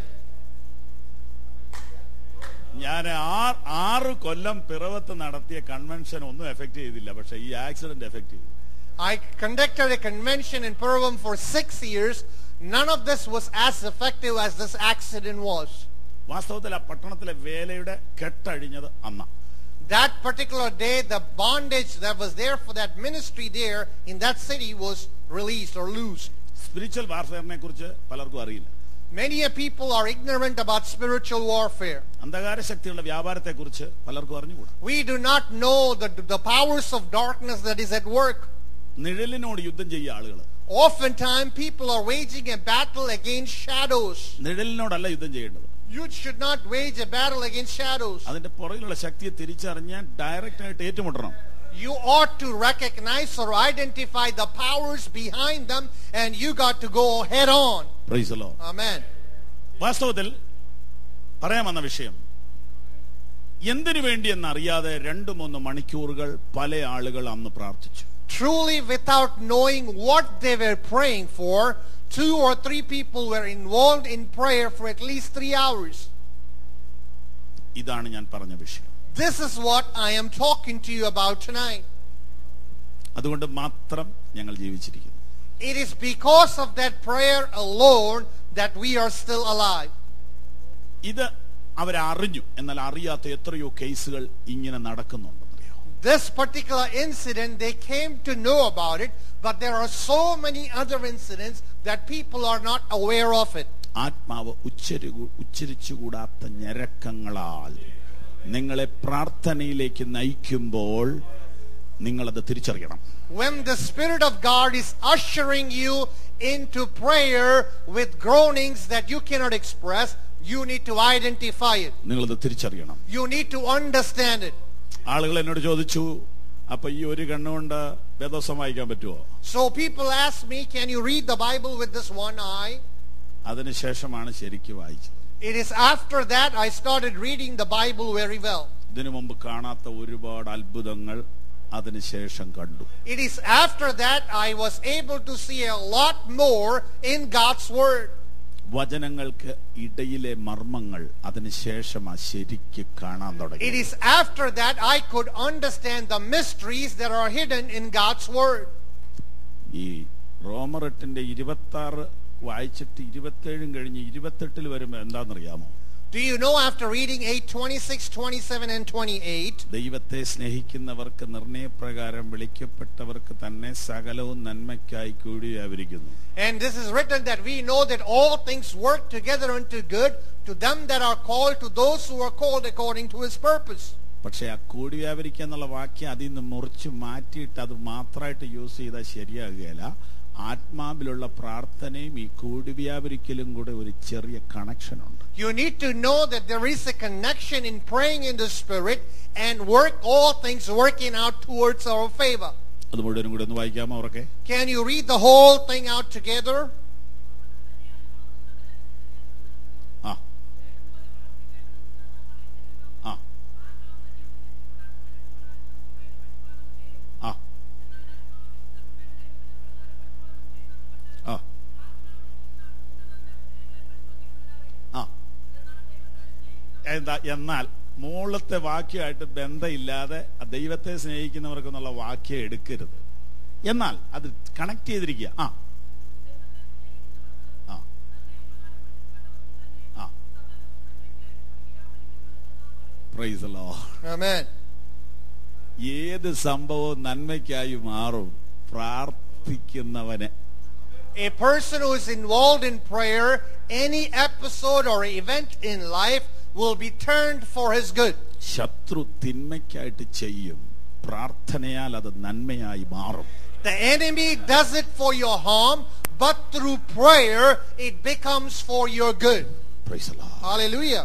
ഞാൻ ആറ് കൊല്ലം പിറവത്ത് നടത്തിയ convention ഒന്നും effect ചെയ്തില്ല, പക്ഷെ ഈ accident effect ചെയ്തു. I conducted a convention in Puravam for six years. None of this was as effective as this accident was. വാസ്തവത്തിൽ ആ പട്ടണത്തിലെ വേലയുടെ കെട്ടഴിഞ്ഞത് അന്ന. That particular day, the bondage that was there for that ministry there in that city was released or loosed. Spiritual വാർഫെയറിനെ കുറിച്ച് പലർക്കും അറിയില്ല. Many people are ignorant about spiritual warfare. അന്ധകാര ശക്തികളുടെ വ്യാപാരത്തെ കുറിച്ച് പലർക്കും അറിഞ്ഞുകൂടാ. We do not know the the powers of darkness that is at work. നിഴലിനോട് യുദ്ധം ചെയ്യുന്ന ആളുകൾ. Oftentimes people are waging a battle against shadows. നിഴലിനോടല്ല യുദ്ധം ചെയ്യേണ്ടത്. You should not wage a battle against shadows. അതിന്റെ പുറകിലുള്ള ശക്തിയെ തിരിച്ചറിഞ്ഞാൽ ഡയറക്റ്റ് ആയിട്ട് ഏറ്റുമുട്ടണം. You ought to recognize or identify the powers behind them and you got to go head on. Praise the Lord. Amen. വാസ്തവത്തിൽ പറയാൻ വന്ന വിഷയം, എന്തിനു വേണ്ടി എന്നറിയാതെ രണ്ടു മൂന്ന് മണിക്കൂറുകൾ പല ആളുകൾ അന്ന് പ്രാർത്ഥിച്ചു. Truly, without knowing what they were praying for, two or three people were involved in prayer for at least three hours. ഇതാണ് ഞാൻ പറഞ്ഞ വിഷയം. This is what I am talking to you about tonight. അതുകൊണ്ട് മാത്രം ഞങ്ങൾ ജീവിച്ചിരിക്കുന്നു. It is because of that prayer alone that we are still alive. ഇത് അവരറിഞ്ഞു, എന്നാൽ അറിയാത്ത എത്രയോ കേസുകൾ ഇങ്ങനെ നടക്കുന്നുണ്ടെന്നറിയോ? This particular incident, they came to know about it, but there are so many other incidents that people are not aware of it. ആത്മാവ് ഉച്ചരി ഉച്ചരിച്ചുകൂടാത്ത ഞരക്കങ്ങളാൽ നിങ്ങളെ പ്രാർത്ഥനയിലേക്ക് നയിക്കുമ്പോൾ നിങ്ങളത് തിരിച്ചറിയണം. When the Spirit of God is ushering you into prayer with groanings that you cannot express, you need to identify it. നിങ്ങളത് തിരിച്ചറിയണം. You need to understand it. ആളുകൾ എന്നോട് ചോദിച്ചു, അപ്പൊ ഈ ഒരു കണ്ണുകൊണ്ട് വേദോസം വായിക്കാൻ പറ്റുമോ? So people ask me, can you read the Bible with this one eye? അതിനുശേഷമാണ് ശരിക്കും വായിച്ചത്. It is after that I started reading the Bible very well. ഇതിനു മുമ്പ് കാണാത്ത ഒരുപാട് അത്ഭുതങ്ങൾ അതിനുശേഷം കണ്ടു. It is after that I was able to see a lot more in God's Word. വചനങ്ങൾക്ക് ഇടയിലെ മർമ്മങ്ങൾ അതിനുശേഷമാ ശരിക്ക് കാണാൻ തുടങ്ങി. It is after that I could understand the mysteries that are hidden in God's Word. ഈ റോമർ എട്ടിന്റെ ഇരുപത്തി ആറ് വായിച്ചിട്ട് ഇരുപത്തേഴും കഴിഞ്ഞ് ഇരുപത്തെട്ടിൽ വരുമ്പോ എന്താണെന്നറിയാമോ? Do you know after reading eight, twenty-six, twenty-seven and twenty-eight, ദൈവത്തെ സ്നേഹിക്കുന്നവർക്ക് നിർണയപ്രകാരം വിളിക്കപ്പെട്ടവർക്ക് തന്നെ സകലവും നന്മയ്ക്കായി കൂടി വ്യാപരിക്കുന്നു. and this is written that we know that all things work together unto good to them that are called, to those who are called according to his purpose. പക്ഷെ ആ കൂടി വ്യാപരിക്കുക എന്നുള്ള വാക്യം അതിൽ നിന്ന് മുറിച്ച് മാറ്റിയിട്ട് അത് മാത്രമായിട്ട് യൂസ് ചെയ്താൽ ശരിയാകുകയില്ല. ആത്മാവിലുള്ള പ്രാർത്ഥനയും ഈ കൂടി വ്യാപരിക്കലും കൂടെ ഒരു ചെറിയ കണക്ഷൻ ഉണ്ട്. You need to know that there is a connection in praying in the Spirit and work all things working out towards our favor. അത് മുഴുവനും കൂടെ ഒന്ന് വായിക്കാമോ അവർക്ക്? Can you read the whole thing out together? ആ ആ ആ ആ ആ എന്താ എന്നാൽ മുകളിലത്തെ വാക്യമായിട്ട് ബന്ധമില്ലാതെ ദൈവത്തെ സ്നേഹിക്കുന്നവർക്കെന്നുള്ള വാക്യം എടുക്കരുത്. എന്നാൽ അത് കണക്ട് ചെയ്തിരിക്കുക. ആ ആ ആ പ്രൈസ് ദി ലോർഡ്. Amen. ഏത് സംഭവവും നന്മയ്ക്കായി മാറും പ്രാർത്ഥിക്കുന്നവനെ. A person who is involved in prayer, any episode or event in life will be turned for his good. ശത്രു തിന്മയ്ക്കായിട്ട് ചെയ്യും, പ്രാർത്ഥനയാൽ അത് നന്മയായി മാറും. The enemy does it for your harm, but through prayer it becomes for your good. Praise the Lord. Hallelujah.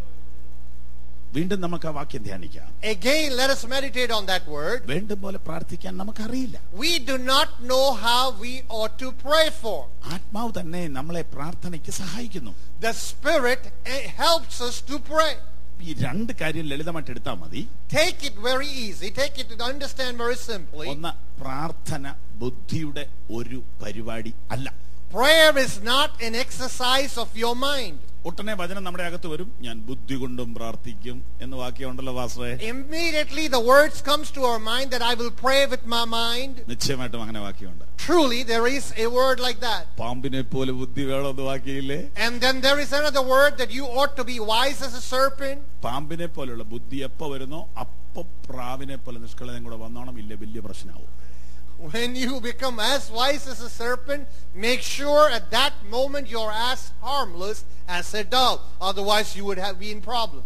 വീണ്ടും നമുക്ക് ആ വാക്യം ധ്യാനിക്കാം. Again, let us meditate on that word. വേണ്ടും പോലെ പ്രാർത്ഥിക്കാൻ നമുക്കറിയില്ല. We do not know how we ought to pray for. ആത്മാവ് തന്നെ നമ്മളെ പ്രാർത്ഥനയ്ക്ക് സഹായിക്കുന്നു. The Spirit helps us to pray. ഈ രണ്ട് കാര്യം ലളിതമായിട്ട് എടുത്താൽ മതി. Take it very easy. Take it to understand very simply. ഒന്ന്, പ്രാർത്ഥന ബുദ്ധിയുടെ ഒരു പരിപാടി അല്ല. Prayer is not an exercise of your mind. ഒട്ടനെ വചനം നമ്മുടെ അകത്ത് വരും, ഞാൻ ബുദ്ധി കൊണ്ടും പ്രാർത്ഥിക്കും എന്ന് വാക്യമുണ്ടല്ലോ പാസ്റ്ററെ. Immediately the words comes to our mind that I will pray with my mind. നിശ്ചയമായിട്ടും അങ്ങനെ വാക്യമുണ്ട്. Truly there is a word like that. പാമ്പിനെ പോലെ ബുദ്ധി വേണമെന്ന് വാക്യയില്ലേ? And then there is another word that you ought to be wise as a serpent. പാമ്പിനെ പോലെയുള്ള ബുദ്ധി എപ്പോ വരുന്നോ അപ്പൊ പ്രാവിനെ പോലെ നിഷ്കളയം കൂടെ വന്നോണം, ഇല്ല വലിയ പ്രശ്നമാവും. When you become as wise as a serpent, make sure at that moment you're as harmless as a dove. Otherwise you would have been in problem.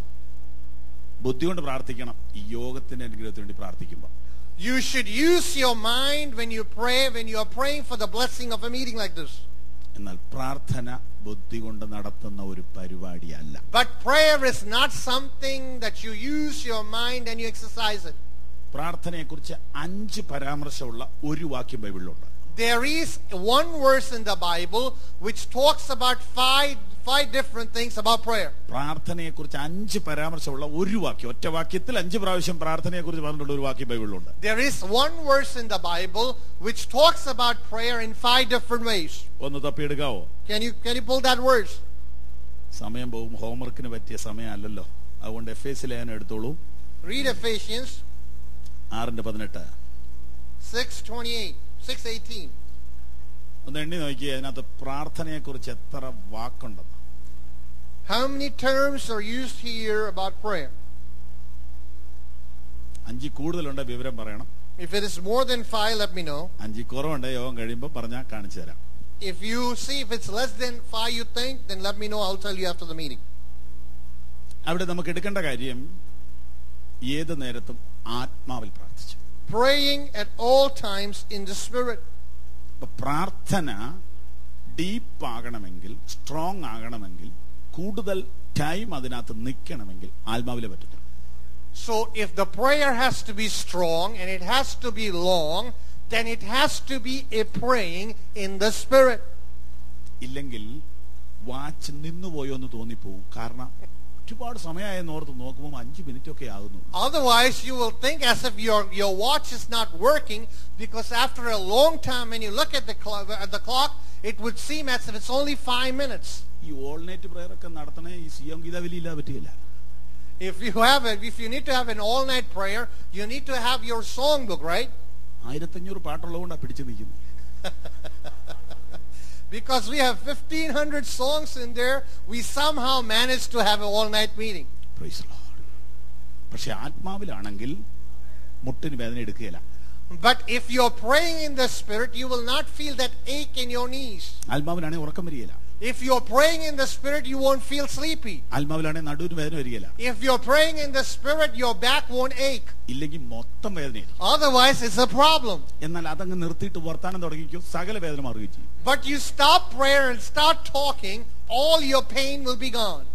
ബുദ്ധി കൊണ്ട് പ്രാർത്ഥിക്കണം ഈ യോഗത്തിന്റെ അനുഗ്രഹത്തിന് വേണ്ടി പ്രാർത്ഥിക്കുമ്പോൾ. You should use your mind when you pray, when you are praying for the blessing of a meeting like this. എന്നാൽ പ്രാർത്ഥന ബുദ്ധി കൊണ്ട് നടത്തുന്ന ഒരു പരിപാടിയല്ല. But prayer is not something that you use your mind and you exercise it. പ്രാർത്ഥനയെക്കുറിച്ച് അഞ്ച് പരാമർശമുള്ള ഒരു വാക്യം ബൈബിളിലുണ്ട്. There is one verse in the Bible which talks about five five different things about prayer. പ്രാർത്ഥനയെക്കുറിച്ച് അഞ്ച് പരാമർശമുള്ള ഒരു വാക്യം, ഒറ്റ വാക്യത്തിൽ അഞ്ച് പ്രാവശ്യം പ്രാർത്ഥനയെക്കുറിച്ച് പറഞ്ഞിട്ടുള്ള ഒരു വാക്യം ബൈബിളിലുണ്ട്. There is one verse in the Bible which talks about prayer in five different ways. ഒന്ന് തപ്പിയെടുക്കാവോ? Can you can you pull that verse? സമയം പോകും, ഹോംവർക്കിന് പറ്റിയ സമയമല്ലല്ലോ, അതുകൊണ്ട് എഫ് എസ് ലേഖനം എടുത്തോളൂ. Read Ephesians ആറിന്റെ പതിനെട്ട്. six twenty-eight, six eighteen. ഒന്ന് എണ്ണി നോക്കിയേ, അതിനകത്ത് പ്രാർത്ഥനയെക്കുറിച്ച് എത്ര വാക്കുണ്ടെന്ന്. How many terms are used here about prayer? അഞ്ചി കൂടുതലുണ്ട്, വിവരം പറയണം. If it is more than five, let me know. അഞ്ചി കുറവുണ്ട്, യോഗം കഴിയുമ്പോൾ പറഞ്ഞാൽ കാണിച്ചു തരാം. If you see if it's less than five you think, then let me know. I'll tell you after the meeting. അവിടെ നമുക്ക് എടുക്കേണ്ട കാര്യം, ഏത് നേരത്തും ആത്മാവിൽ പ്രാർത്ഥിച്ചു. praying at all times in the Spirit. അപ്പൊ പ്രാർത്ഥന ഡീപ്പ് ആകണമെങ്കിൽ, സ്ട്രോങ് ആകണമെങ്കിൽ, കൂടുതൽ ടൈം അതിനകത്ത് നിൽക്കണമെങ്കിൽ ആത്മാവിലെ പറ്റത്തുള്ളൂ. So if the prayer has to be strong and it has to be long, then it has to be a praying in the Spirit. ഇല്ലെങ്കിൽ watch നിന്നുപോയോ എന്ന് തോന്നിപ്പോവും. കാരണം ഒരുപാട് സമയമായെന്ന് ഓർത്ത് നോക്കുമ്പോൾ അഞ്ചു മിനിറ്റ് ഒക്കെ ആകുന്നു. Otherwise you will think as if your your watch is not working, because after a long time when you look at the clock, at the clock, it would seem as if it's only five minutes. ഈ all night prayer ഒക്കെ നടത്തണേ ഈ സിയം ഗീതാവലിയില്ല പറ്റിയില്ല. If you have it, if you need to have an all night prayer, you need to have your song book, right? ആയിരത്തഞ്ഞൂറ് പാട്ടുള്ളതുകൊണ്ടാണ് പിടിച്ചു നിൽക്കുന്നത്. Because we have fifteen hundred songs in there, we somehow managed to have an all night meeting. Praise the Lord. പക്ഷെ ആത്മാവിലാണെങ്കിൽ മുട്ടിന് വേദന എടുക്കുകയില്ല. But if you're praying in the Spirit, you will not feel that ache in your knees. ആത്മാവിലാണെങ്കിൽ ഉറക്കം വരികയില്ല. If you're praying in the Spirit, you won't feel sleepy. ആത്മാവിലാണെങ്കിൽ നടുവിന് വേദന വരികയില്ല. If you're praying in the Spirit, your back won't ache. ഇല്ലെങ്കിൽ മൊത്തം വേദനയായിരിക്കും. Otherwise, it's a problem. എന്നാൽ അതങ്ങ് നിർത്തിയിട്ട് വർത്താനം തുടങ്ങിക്കോ, സകല വേദന മാറുകയും ചെയ്യും. But you stop prayer and start talking, all your pain will be gone.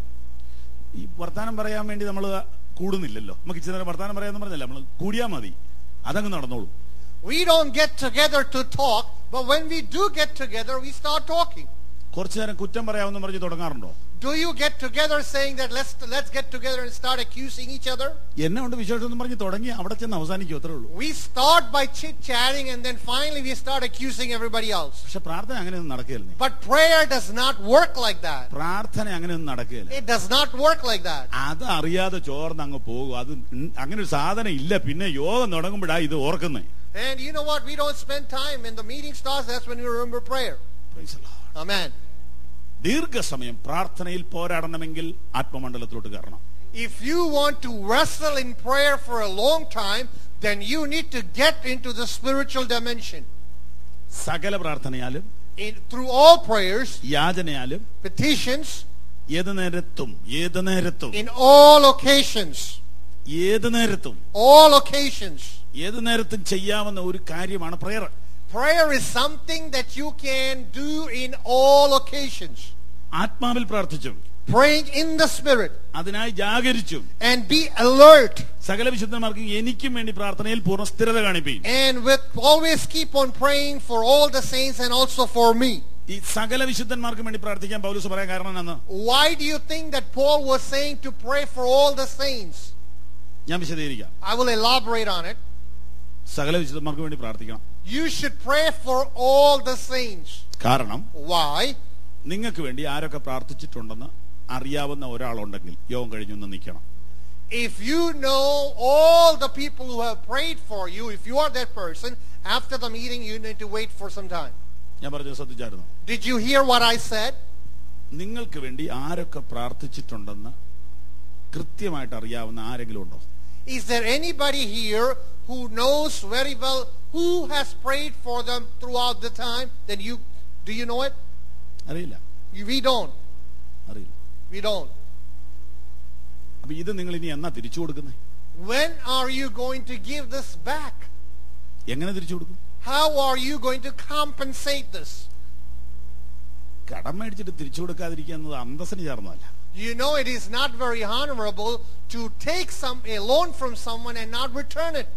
ഈ വർത്താനം പറയാൻ വേണ്ടി നമ്മൾ കൂടുന്നില്ലല്ലോ. നമുക്ക് ഇച്ചിരി നേരം വർത്താനം പറയാന്ന് പറഞ്ഞല്ല, നമ്മൾ കൂടിയാൽ മതി, അതങ്ങ് നടന്നോളൂ. We don't get together to talk, but when we do get together, we start talking. കുറച്ചു നേരം കുറ്റം പറയാമെന്ന് പറഞ്ഞ് തുടങ്ങാറുണ്ടോ? Do you get together saying that let's let's get together and start accusing each other? എന്നെ കൊണ്ട് വിശേഷം എന്ന് പറഞ്ഞ് തുടങ്ങി അവിടെ ചെന്ന് അവസാനിക്കും, അത്രേ ഉള്ളൂ. We start by chit chatting and then finally we start accusing everybody else. പക്ഷെ പ്രാർത്ഥന അങ്ങനെയൊന്നും നടക്കുകയില്ല. But prayer does not work like that. പ്രാർത്ഥന അങ്ങനെയൊന്നും നടക്കുകയില്ല. It does not work like that. അത് അറിയാതെ ചോർന്ന് അങ്ങ് പോകും. അത് അങ്ങനെ ഒരു സാധനം ഇല്ല. പിന്നെ യോഗം തുടങ്ങുമ്പോഴാ ഇത് ഓർക്കുന്നേ. And you know what? We don't spend time when the meeting starts. That's when we remember prayer. Praise the Lord. Amen. ദീർഘസമയം പ്രാർത്ഥനയിൽ പോരാടണമെങ്കിൽ ആത്മമണ്ഡലത്തിലോട്ട് കയറണം. If you want to wrestle in prayer for a long time, then you need to get into the spiritual dimension. സകല പ്രാർത്ഥനയാലും, In, through all prayers, യാചനയാലും, petitions, ഏത് നേരത്തും ഏത് നേരത്തും in all occasions, ഏത് നേരത്തും all occasions. ഏത് നേരത്തും ചെയ്യാവുന്ന ഒരു കാര്യമാണ് prayer. Prayer is something that you can do in all occasions. ആത്മാവിൽ പ്രാർത്ഥിച്ചും, Praying in the Spirit, അതിനായി ജാഗരിച്ചും, and be alert, സകല വിശുദ്ധന്മാർക്ക് എനിക്കും വേണ്ടി പ്രാർത്ഥനയിൽ പൂർണ്ണ സ്ഥിരത കാണിപ്പീൻ. and with always keep on praying for all the saints and also for me. ഈ സകല വിശുദ്ധന്മാർക്കും വേണ്ടി പ്രാർത്ഥിക്കാൻ പൗലോസ് പറയാൻ കാരണം എന്നാണ്? Why do you think that Paul was saying to pray for all the saints? ഞാൻ വിശദീകരിക്കാം. I will elaborate on it. സകല വിശുദ്ധന്മാർക്ക് വേണ്ടി പ്രാർത്ഥിക്കണം. You should pray for all the saints. കാരണം Why? നിങ്ങൾക്ക് വേണ്ടി ആരൊക്കെ പ്രാർത്ഥിച്ചിട്ടുണ്ടെന്ന് അറിയാവുന്ന ഒരാളുണ്ടെങ്കിൽ യോഗം കഴിഞ്ഞൊന്ന് നിൽക്കണം. If you know all the people who have prayed for you, if you are that person, after the meeting you need to wait for some time. ഞാൻ പറഞ്ഞത് ശ്രദ്ധിച്ചായിരുന്നു? Did you hear what I said? നിങ്ങൾക്ക് വേണ്ടി ആരൊക്കെ പ്രാർത്ഥിച്ചിട്ടുണ്ടെന്ന് കൃത്യമായിട്ട് അറിയാവുന്ന ആരെങ്കിലും ഉണ്ടോ? Is there anybody here who knows very well who has prayed for them throughout the time? Then you, do you know it? അറിയില്ല. We don't. അറിയില്ല. We don't. അപ്പൊ ഇത് നിങ്ങൾ ഇനി എന്നാ തിരിച്ചു കൊടുക്കുന്നത്? When are you going to give this back? എങ്ങനെ തിരിച്ചു കൊടുക്കും? How are you going to compensate this? കടം മേടിച്ചിട്ട് തിരിച്ചു കൊടുക്കാതിരിക്കുക എന്നത് അന്തസ്സിന് ചേർന്നതല്ല. You know it is not very honorable to take some a loan from someone and not return it.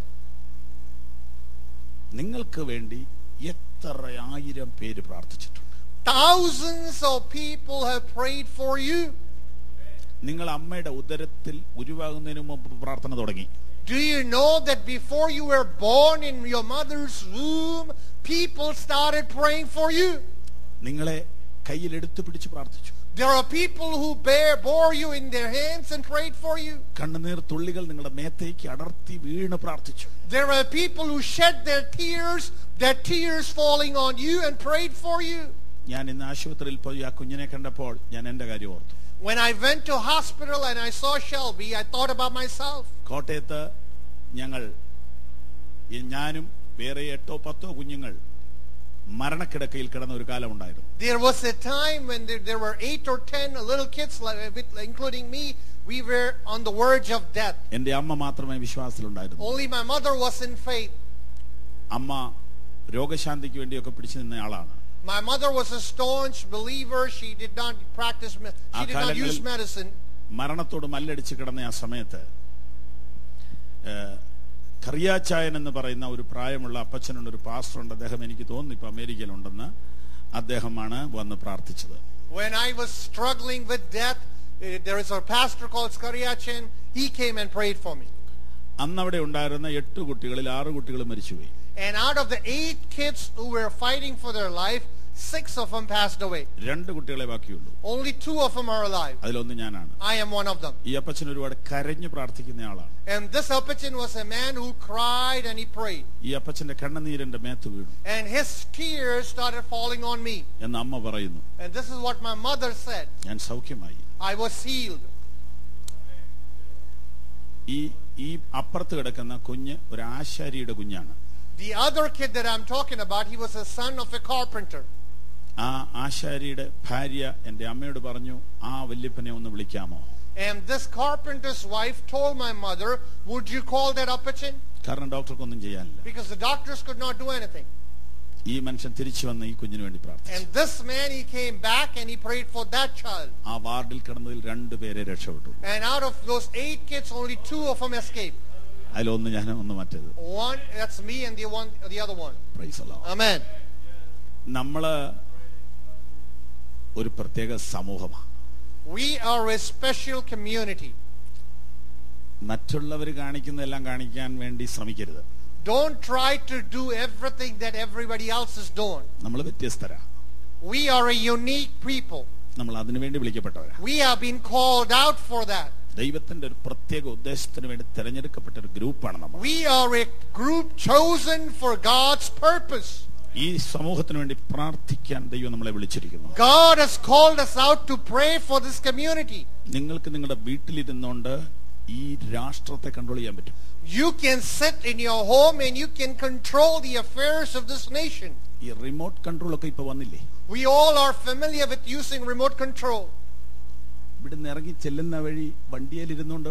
നിങ്ങൾക്ക് വേണ്ടി എത്ര ആയിരം പേര് പ്രാർത്ഥിച്ചിട്ടുണ്ട്. Thousands of people have prayed for you. നിങ്ങൾ അമ്മയുടെ ഉദരത്തിൽ ഉരുവാകുന്നതിന് മുമ്പ് പ്രാർത്ഥന തുടങ്ങി. Do you know that before you were born in your mother's womb, people started praying for you? നിങ്ങളെ കയ്യിൽ എടുത്തു പിടിച്ച് പ്രാർത്ഥിച്ചു. There are people who bear bore you in their hands and prayed for you. കണ്ണുനീർ തുള്ളികൾ നിങ്ങളുടെ മേത്തേക്ക് അടർത്തി വീണ് പ്രാർത്ഥിച്ചു. There are people who shed their tears, their tears falling on you and prayed for you. ഞാൻ ഇന്ന് ആശുപത്രിയിൽ പോയി ആ കുഞ്ഞിനെ കണ്ടപ്പോൾ ഞാൻ എന്റെ കാര്യം ഓർത്തു. When I went to hospital and I saw Shelby, I thought about myself. കോട്ടയത്ത് ഞങ്ങൾ ഞാനും വേറെ എട്ടോ പത്തോ കുഞ്ഞുങ്ങൾ മരണക്കിടക്കയിൽ കിടന്ന ഒരു കാലം ഉണ്ടായിരുന്നു. There was a time when there, there were eight or ten little kids, including me, we were on the verge of death. എന്റെ അമ്മ മാത്രമേ വിശ്വാസത്തിലുണ്ടായിരുന്നു. Only my mother was in faith. അമ്മ രോഗശാന്തിക്ക് വേണ്ടിയൊക്കെ പിടിച്ചു നിന്ന ആളാണ്. My mother was a staunch believer. She did not practice, she did not use medicine. മരണത്തോട് മല്ലടിച്ച് കിടന്ന ആ സമയത്ത് കറിയാച്ചായൻ എന്ന് പറയുന്ന ഒരു പ്രായമുള്ള അപ്പച്ചനുണ്ട്, ഒരു പാസ്റ്ററുണ്ട്. അദ്ദേഹം എനിക്ക് തോന്നുന്നു ഇപ്പൊ അമേരിക്കയിലുണ്ടെന്ന്. അദ്ദേഹമാണ് വന്ന് പ്രാർത്ഥിച്ചത്. When I was struggling with death, there is a pastor called Kariachan. He came and prayed for me. അന്ന് അവിടെ ഉണ്ടായിരുന്ന എട്ട് കുട്ടികളിൽ ആറ് കുട്ടികൾ മരിച്ചുപോയി. And out of the eight kids who were fighting for their life, six of them passed away. രണ്ട് കുട്ടികളെ ബാക്കിയുള്ളൂ. Only two of them are alive. അതിലൊന്ന് ഞാനാണ്. I am one of them. ഈ അപ്പച്ചൻ ഒരുപാട് കരഞ്ഞു പ്രാർത്ഥിക്കുന്ന ആളാണ്. And this appachan was a man who cried and he prayed. ഈ അപ്പച്ചന്റെ കണ്ണുനീരിന്റെ മേത്ത് വീണു. And his tears started falling on me. എന്ന് അമ്മ പറയുന്നു. And this is what my mother said. ഞാൻ സൗഖ്യമായി. I was healed. ഈ ഈ അപ്പുറത്ത് കിടക്കുന്ന കുഞ്ഞ് ഒരു ആശാരിയുടെ കുഞ്ഞാണ്. The other kid that I'm talking about, he was a son of a carpenter. ആ ആശാരിയുടെ ഭാര്യ എന്റെ അമ്മയോട് പറഞ്ഞു, ആ വല്യപ്പനെ ഒന്ന് വിളിക്കാമോ? And this carpenter's wife told my mother, would you call that appachan? കാരണം ഡോക്ടർക്കൊന്നും ചെയ്യാനില്ല. Because the doctors could not do anything. ഈ മനുഷ്യൻ തിരിച്ചു വന്ന് ഈ കുഞ്ഞിന് വേണ്ടി പ്രാർത്ഥിച്ചു. And this man, he came back and he prayed for that child. ആ വാർഡിൽ കിടന്നതിൽ രണ്ട് പേരെ രക്ഷപ്പെട്ടു. And out of those eight kids, only two of them escaped. അതിലൊന്ന് ഞാൻ ഒന്ന് മറ്റേത്. One, that's me, and the one, the other one. Praise the Lord. Amen. നമ്മള് ഒരു പ്രത്യേക സമൂഹമാണ്. We are a special community. മറ്റുള്ളവർ കാണിക്കുന്നതെല്ലാം കാണിക്കാൻ വേണ്ടി ശ്രമിക്കരുത്. Don't try to do everything that everybody else is doing. നമ്മൾ വ്യത്യസ്തരാ. We are a unique people. നമ്മൾ അതിനു വേണ്ടി വിളിക്കപ്പെട്ടവരാ. We have been called out for that. ദൈവത്തിന്റെ ഒരു പ്രത്യേക ഉദ്ദേശത്തിന് വേണ്ടി തിരഞ്ഞെടുക്കപ്പെട്ട ഒരു ഗ്രൂപ്പാണ് നമ്മൾ. We are a group chosen for God's purpose. ഈ സമൂഹത്തിന് വേണ്ടി പ്രാർത്ഥിക്കാൻ ദൈവം നമ്മളെ വിളിച്ചിരിക്കുന്നു. God has called us out to pray for this community. നിങ്ങൾക്ക് നിങ്ങളുടെ വീട്ടിലിരുന്നുകൊണ്ട് ഈ രാഷ്ട്രത്തെ കൺട്രോൾ ചെയ്യാൻ പറ്റും. You can sit in your home and you can control the affairs of this nation. ഈ റിമോട്ട് കൺട്രോൾ ഒക്കെ ഇപ്പൊ വന്നില്ലേ? We all are familiar with using remote control. ഇവിടുന്ന് ഇറങ്ങി ചെല്ലുന്ന വഴി വണ്ടിയിലിരുന്നുകൊണ്ട്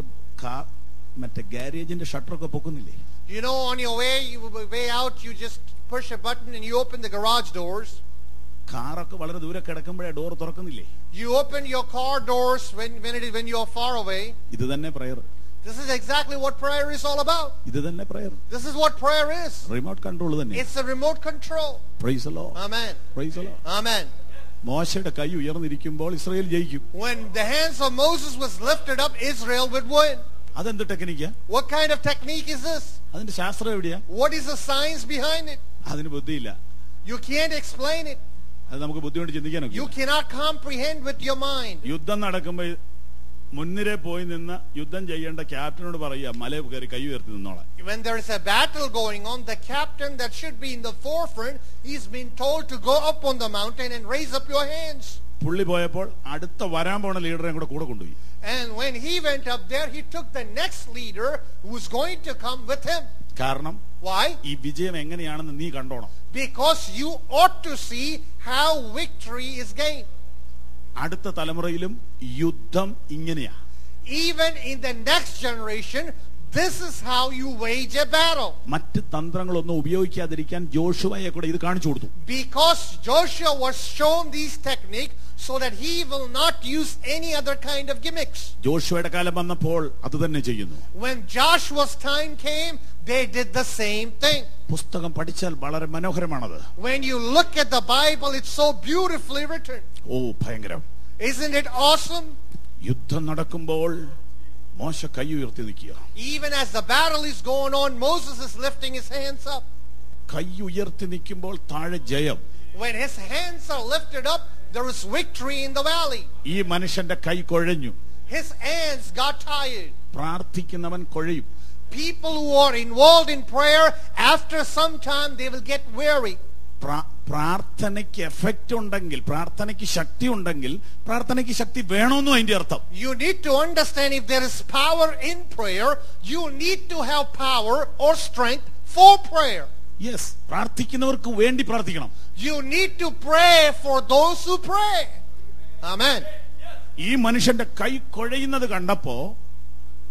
മറ്റേ ഗാരേജിന്റെ ഷട്ടറൊക്കെ പൊക്കുന്നില്ലേ? You know, on your way, you way out, you just push a button and you open the garage doors. കാറൊക്കെ വളരെ ദൂരെ കിടക്കുമ്പോഴേ ഡോർ തുറക്കുന്നില്ലേ? You open your car doors when when it is when you are far away. ഇത് തന്നെ prayer. This is exactly what prayer is all about. ഇത് തന്നെ prayer. This is what prayer is. Remote control തന്നെ. It's a remote control. Praise the Lord. Amen. Praise the Lord. Amen. മോശയുടെ കൈ ഉയർന്നിരിക്കുമ്പോൾ Israel ജയിക്കും. When the hands of Moses was lifted up, Israel would win. അതെന്ത് ടെക്നിക്കാ? What kind of technique is this? അതിന്റെ ശാസ്ത്രം എവിടെയാ? What is the science behind it? അതിന് ബുദ്ധിയില്ല. You can't explain it. അത് നമുക്ക് ബുദ്ധി കൊണ്ട് ചിന്തിക്കാനൊക്കെ. You cannot comprehend with your mind. യുദ്ധം നടക്കുമ്പോൾ മുൻനിരെ പോയി നിന്ന് യുദ്ധം ചെയ്യേണ്ട ക്യാപ്റ്റനോട് പറയുക, മല കയറി കൈ ഉയർത്തി നിന്നോളാം. When there is a battle going on, the captain that should be in the forefront, he's been told to go up on the mountain and raise up your hands. പുള്ളി പോയപ്പോൾ അടുത്ത വരാൻ പോണ ലീഡറെ കൂടെ കൂടെ കൊണ്ടുപോയി. And when he went up there, he took the next leader who's going to come with him. കാരണം Why? ഈ വിജയം എങ്ങനെയാണെന്ന് നീ കണ്ടോണം. Because you ought to see how victory is gained. അടുത്ത തലമുറയിലും യുദ്ധം ഇങ്ങനെയാ. Even in the next generation, this is how you wage a battle. മറ്റ് തന്ത്രങ്ങളൊന്നും ഉപയോഗിക്കാതിരിക്കാൻ ജോഷുവയെ കൂടെ ഇത് കാണിച്ചു കൊടുത്തു. Because Joshua was shown these techniques so that he will not use any other kind of gimmicks. ജോഷുവയുടെ കാലം വന്നപ്പോൾ അത് തന്നെ ചെയ്യുന്നു. When Joshua's time came, they did the same thing. പുസ്തകം പഠിച്ചാൽ വളരെ മനോഹരമാണത്. When you look at the Bible, it's so beautifully written. ഓ ഭയങ്കരം. Isn't it awesome? യുദ്ധം നടക്കുമ്പോൾ മോശ കൈ ഉയർത്തി നിൽക്കുക. Even as the battle is going on, Moses is lifting his hands up. കൈ ഉയർത്തി നിൽക്കുമ്പോൾ താഴെ ജയം. When his hands are lifted up, there is victory in the valley. ഈ മനുഷ്യന്റെ കൈ കുഴഞ്ഞു. His hands got tired. പ്രാർത്ഥിക്കുന്നവൻ കുഴയും. People who are involved in prayer, after some time they will get weary. പ്രാർത്ഥനയ്ക്ക് എഫക്റ്റ് ഉണ്ടെങ്കിൽ, പ്രാർത്ഥനയ്ക്ക് ശക്തി ഉണ്ടെങ്കിൽ, പ്രാർത്ഥനയ്ക്ക് ശക്തി വേണമെന്നും അതിന്റെ അർത്ഥം. You need to understand, if there is power in prayer, you need to have power or strength for prayer. Yes, പ്രാർത്ഥിക്കുന്നവർക്ക് വേണ്ടി പ്രാർത്ഥിക്കണം. You need to pray for those who pray. Amen. ഈ മനുഷ്യന്റെ കൈ കുഴയുന്നത് കണ്ടപ്പോ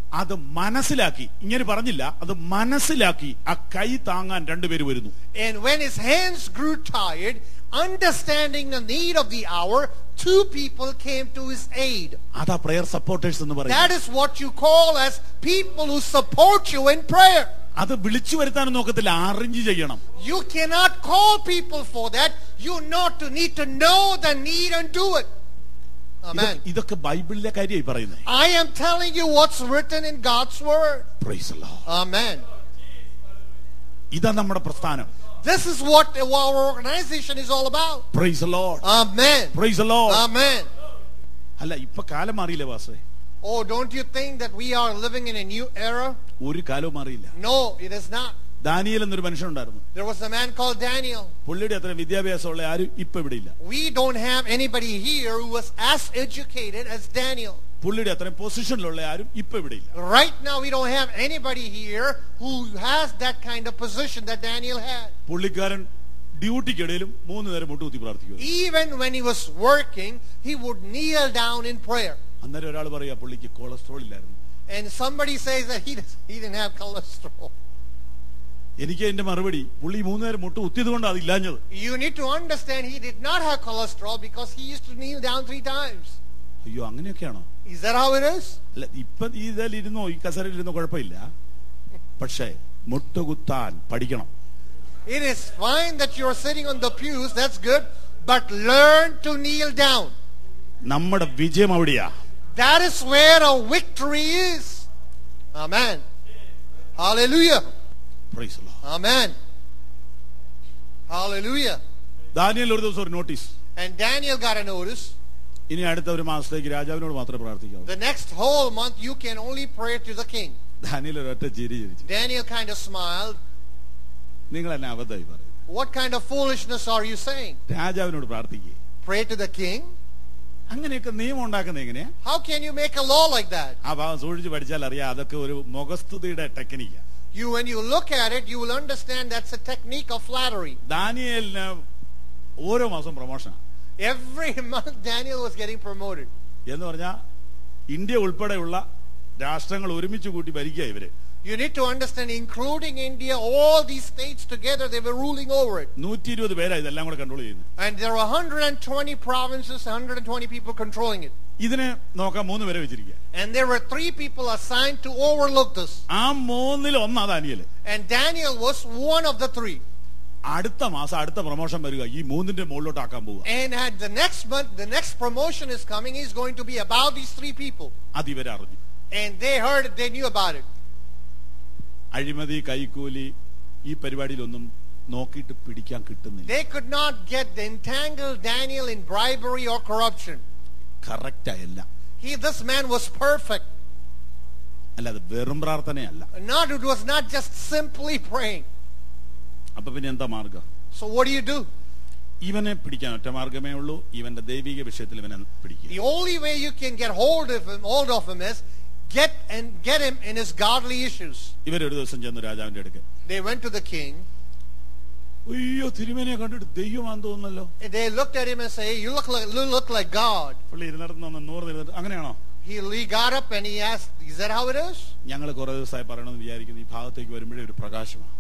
അത് മനസ്സിലാക്കി, ഇങ്ങനെ പറഞ്ഞില്ല, അത് മനസ്സിലാക്കി ആ കൈ താങ്ങാൻ രണ്ടുപേര് വരുന്നു. And when his hands grew tired, understanding the need of the hour, two people came to his aid. അതാ prayer supporters എന്ന് That പറയുന്നത്. is what you call as people who support you in prayer. അത് വിളിച്ചു വരുത്താനും നോക്കത്തില്ല, arrange ചെയ്യണം. You cannot call people for that. You not to need to know the need and do it. Amen. ഇതൊക്കെ ബൈബിളിലെ കാര്യമായി പറയുന്നത്. I am telling you what's written in God's word. Praise the Lord. Amen. ഇതാ നമ്മുടെ പ്രസ്ഥാനം. This is what our organization is all about. Praise the Lord. Amen. Praise the Lord. Amen. അല്ല, ഇപ്പൊ കാലം മാറിയില്ലേ വാസേ? Oh, don't you think that we are living in a new era? ഒരു കാലവും മാറിയില്ല. No, it is not. Daniel എന്നൊരു മനുഷ്യനുണ്ടായിരുന്നു. There was a man called Daniel. പുള്ളിയുടെ അത്ര വിദ്യാഭ്യാസമുള്ള ആരും ഇപ്പൊ ഇവിടെ ഇല്ല. We don't have anybody here who was as educated as Daniel. പുള്ളിയുടെ അത്രയും പൊസിഷനിലുള്ള ആരും ഇപ്പൊ ഇവിടെ ഇല്ല. Right now we don't have anybody here who has that kind of position that Daniel had. പുള്ളിക്കാരൻ ഡ്യൂട്ടിക്കിടയിലും മൂന്ന് നേരം മുട്ടുകുത്തി പ്രാർത്ഥിക്കും. Even when he was working, he would kneel down in prayer. അന്നേരം ഒരാൾ പറയാ പുള്ളിക്ക് കൊളസ്ട്രോൾ ഇല്ലായിരുന്നു. And somebody says that he he didn't have cholesterol. എനിക്ക് എന്റെ മറുപടി, പുള്ളി മൂന്ന് നേരം മുട്ട് കുത്തിയത് കൊണ്ട് അതില്ലാഞ്ഞത്. You need to understand he did not have cholesterol because he used to kneel down three times. അയ്യോ, അങ്ങനെയൊക്കെയാണോ? Is that how it is? അല്ല, ഇപ്പൊ ഈ ഇതിലിരുന്നോ ഈ കസരയിലിരുന്നോ കുഴപ്പമില്ല, പക്ഷേ മുട്ടുകുത്താൻ പഠിക്കണം. It is fine that you are sitting on the pews, that's good, but learn to kneel down. നമ്മുടെ വിജയം അവിടെയാ. That is where our victory is. Amen. Hallelujah. Praise the Lord. Amen. Hallelujah. Daniel ഒരു ദിവസം ഒരു notice. And Daniel got a notice. ഇനി അടുത്ത ഒരു മാസത്തേക്ക് രാജാവിനോട് മാത്രമേ പ്രാർത്ഥിക്കാവൂ. The next whole month you can only pray to the king. Daniel ഒരൊറ്റ ചിരി ചിരിച്ചു. Daniel kind of smiled. നിങ്ങൾ എന്നെ അബദ്ധമായി പറയും. What kind of foolishness are you saying? രാജാവിനോട് പ്രാർത്ഥിക്കുക. Pray to the king? അങ്ങനെയൊക്കെ നിയമം ഉണ്ടാക്കുന്നത് എങ്ങനെയാ? How can you make a law like that? ആ ഭാഗം സൂക്ഷിച്ച് പഠിച്ചാൽ അറിയാം, അതൊക്കെ ഒരു മുഖസ്തുതിയുടെ ടെക്നിക്കാ. You, when you look at it, you will understand that's a technique of flattery. ദാനിയേലിന് ഓരോ മാസം promotion. Every month Daniel was getting promoted. എന്ന് പറഞ്ഞാൽ ഇന്ത്യ ഉൾപ്പെടെയുള്ള രാഷ്ട്രങ്ങൾ ഒരുമിച്ച് കൂട്ടി ഭരിക്കുക ഇവര്. You need to understand, including India, all these states together, they were ruling over it. നൂറ്റി ഇരുപത് പേരാ ഇതെല്ലാം കൂടെ കൺട്രോൾ ചെയ്യുന്നത്. And there were one hundred twenty provinces, one hundred twenty people controlling it. ഇതിനെ നോക്കാൻ മൂന്ന് പേരെ വെച്ചിരിക്കുക. And there were three people assigned to overlook this. ആ മൂന്നിൽ ഒന്നാ Daniel. And Daniel was one of the three. അടുത്ത മാസം അടുത്ത പ്രൊമോഷൻ വരിക ഈ മൂന്നിന്റെ മുകളിലോട്ട് ആക്കാൻ പോവുക. And at the next month, the next promotion is coming. Is going to be about these three people. അത് ഇവരെ അറിഞ്ഞു. And they heard it. They knew about it. അഴിമതി, കൈക്കൂലി, ഈ പരിപാടിയിലൊന്നും നോക്കിയിട്ട് പിടിക്കാൻ കിട്ടുന്നില്ല. They could not get entangled Daniel in bribery or corruption. Correct ആയല്ല. He, this man was perfect. അല്ല, അത് വെറും പ്രാർത്ഥനയല്ല. Not, it was not just simply praying. അപ്പൊ പിന്നെ എന്താ മാർഗം? So what do you do? ഇവനെ പിടിക്കാൻ ഒറ്റ മാർഗമേ ഉള്ളൂ, ഇവന്റെ ദൈവിക വിഷയത്തിൽ ഇവനെ പിടിക്കുക. The only way you can get hold of him, hold of him is get and get him in his godly issues. ഇവരൊരു ദിവസം ചെന്നു രാജാവിന്റെ അടുക്ക്. They went to the king. അയ്യോ, തിരുമേനിയെ കണ്ടിട്ട് ദൈവമാണെന്ന് തോന്നുന്നല്ലോ. They looked at him and say, you look like, you look like God. പുള്ളി ഇരുന്നിടത്തുനിന്ന് നൂറ് ഇരുന്നിട്ട് അങ്ങനെയാണോ? He, he got up and he asked, is that how it is? ഞങ്ങൾ കുറെ ദിവസമായി പറയണമെന്ന് വിചാരിക്കുന്നു, ഈ ഭാഗത്തേക്ക് വരുമ്പോഴേ ഒരു പ്രകാശമാണ്.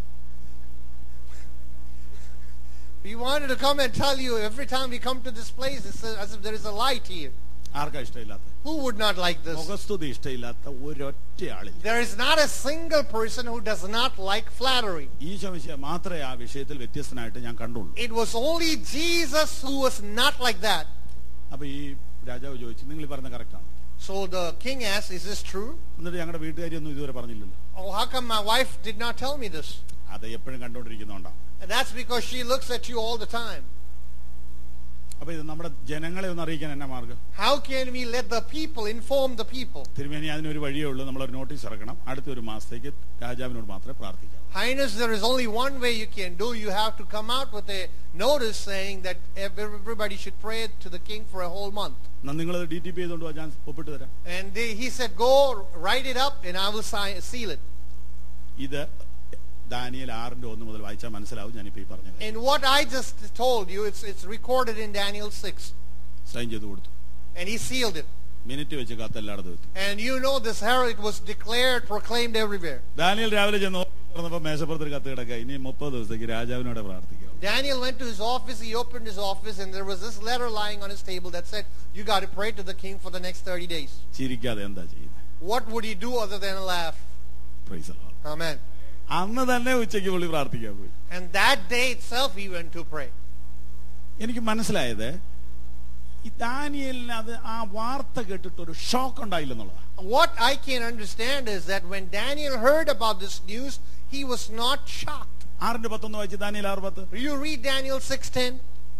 We wanted to come and tell you every time we come to this place, it's as if there is a light here. ആർക്കാ ഇഷ്ടമില്ലാത്ത? Who would not like this? മുഖസ്തുതി ഇഷ്ടമില്ലാത്ത ഒരൊറ്റ ആളില്ല. There is not a single person who does not like flattery. Isho മിശിഹാ മാത്രമേ ആ വിഷയത്തിൽ വ്യത്യസ്തനായിട്ട് ഞാൻ കണ്ടുള്ളൂ. It was only Jesus who was not like that. അപ്പൊ ഈ രാജാവ് ചോദിച്ചു, നിങ്ങൾ പറഞ്ഞ കറക്റ്റ് ആണ്? So the king asked, is this true? എന്നിട്ട് ഞങ്ങളുടെ വീട്ടുകാരിയൊന്നും ഇതുവരെ പറഞ്ഞില്ലല്ലോ. Oh, how come my wife did not tell me this? അത് എപ്പോഴും കണ്ടോണ്ടിരിക്കുന്നോണ്ടാ. And that's because she looks at you all the time. അപ്പൊ ഇത് നമ്മുടെ ജനങ്ങളെ ഒന്ന് അറിയിക്കാൻ എന്നാ മാർഗം? How can we let the people inform the people? തിരുമേനി, അതിനൊരു വഴിയേ ഉള്ളൂ. നമ്മളൊരു നോട്ടീസ് ഇറക്കണം, അടുത്ത ഒരു മാസത്തേക്ക് രാജാവിനോട് മാത്രമേ പ്രാർത്ഥിക്കാവൂ. Highness, there is only one way you can do. You have to come out with a notice saying that everybody should pray to the king for a whole month. നിങ്ങളത് ഡി ടി പി ചെയ്തോണ്ട് ഞാൻ ഒപ്പിട്ട് തരാം. And they, he said, go write it up and I will sign, seal it. ഇത് Daniel ആറിന്റെ ഒന്ന് മുതൽ വായിച്ചാൽ മനസ്സിലാവും ഞാനിപ്പോ ഈ പറഞ്ഞത്. And what I just told you, it's it's recorded in Daniel six. Sign ചെയ്ത് കൊടുത്തു. And he sealed it. Minute വെച്ച് കത്ത് എല്ലായിടത്തും എത്തി. And you know this herald, it was declared, proclaimed everywhere. Daniel രാവിലെ ചെന്ന് തുറന്നപ്പോ മേശപ്പുറത്തൊരു കത്ത് കിടക്കുക, ഇനി മുപ്പത് ദിവസത്തേക്ക് രാജാവിനോട് പ്രാർത്ഥിക്കാം. Daniel went to his office, he opened his office, and there was this letter lying on his table that said, you got to pray to the king for the next thirty days. ചിരിക്കാതെ എന്താ ചെയ്യുന്നത്? What would he do other than laugh? Praise the Lord. Amen. അന്ന് തന്നെ ഉച്ചയ്ക്ക് പുള്ളി പ്രാർത്ഥിക്കാൻ പോയി. And that day itself he went to pray. എനിക്ക് മനസ്സിലായത് ഈ ദാനിയേലിന് അത് ആ വാർത്ത കേട്ടിട്ട് ഒരു ഷോക്ക് ഉണ്ടായില്ലെന്നുള്ളതാണ്. What I can understand is that when Daniel heard about this news, he was not shocked. ആറിന്റെ പത്തൊന്ന് വായിച്ച്, ദാനിയേൽ ആറ് പത്ത്. You read Daniel six ten.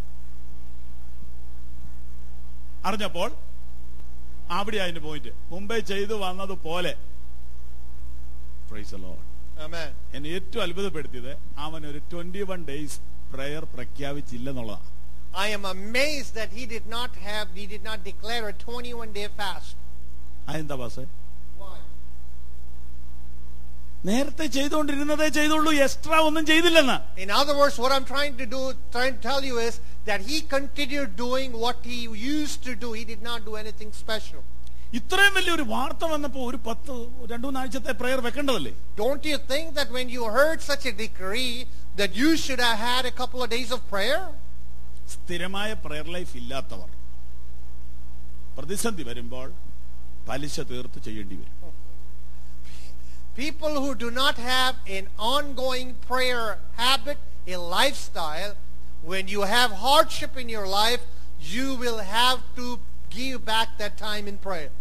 അറിഞ്ഞപ്പോൾ അവിടെ അതിന്റെ പോയിന്റ് മുമ്പേ ചെയ്തു വന്നതുപോലെ. Praise the Lord. Amen. എന്നെ ഏറ്റവും അത്ഭുതപ്പെടുത്തിയത് അവൻ ഒരു ട്വന്റി വൺ ഡേയ്സ് പ്രയർ പ്രഖ്യാപിച്ചില്ലെന്നുള്ളതാണ്. I am amazed that he did not have, he did not declare a twenty-one day fast. അതെന്താ പാസേ? Why? നേരത്തെ ചെയ്തുകൊണ്ടിരുന്നതേ ചെയ്തുള്ളൂ, എക്സ്ട്രാ ഒന്നും ചെയ്തില്ലെന്ന്. In other words, what I'm trying to do, trying to tell you is that he continued doing what he used to do. He did not do anything special. ഇത്രയും വലിയൊരു വാർത്ത വന്നപ്പോ ഒരു പത്ത് രണ്ടു മൂന്നാഴ്ചത്തെ പ്രയർ വെക്കേണ്ടതല്ലേ? Don't you think that when you heard such a decree that you should have had a couple of days of prayer? സ്ഥിരമായ പ്രയർ ലൈഫ് ഇല്ലാത്തവർ പ്രതിസന്ധി വരുമ്പോൾ പലിശ തീർത്ത് ചെയ്യേണ്ടി വരും. People who do not have an ongoing prayer habit, a lifestyle, when you have hardship in your life, you will have to give back that time in prayer.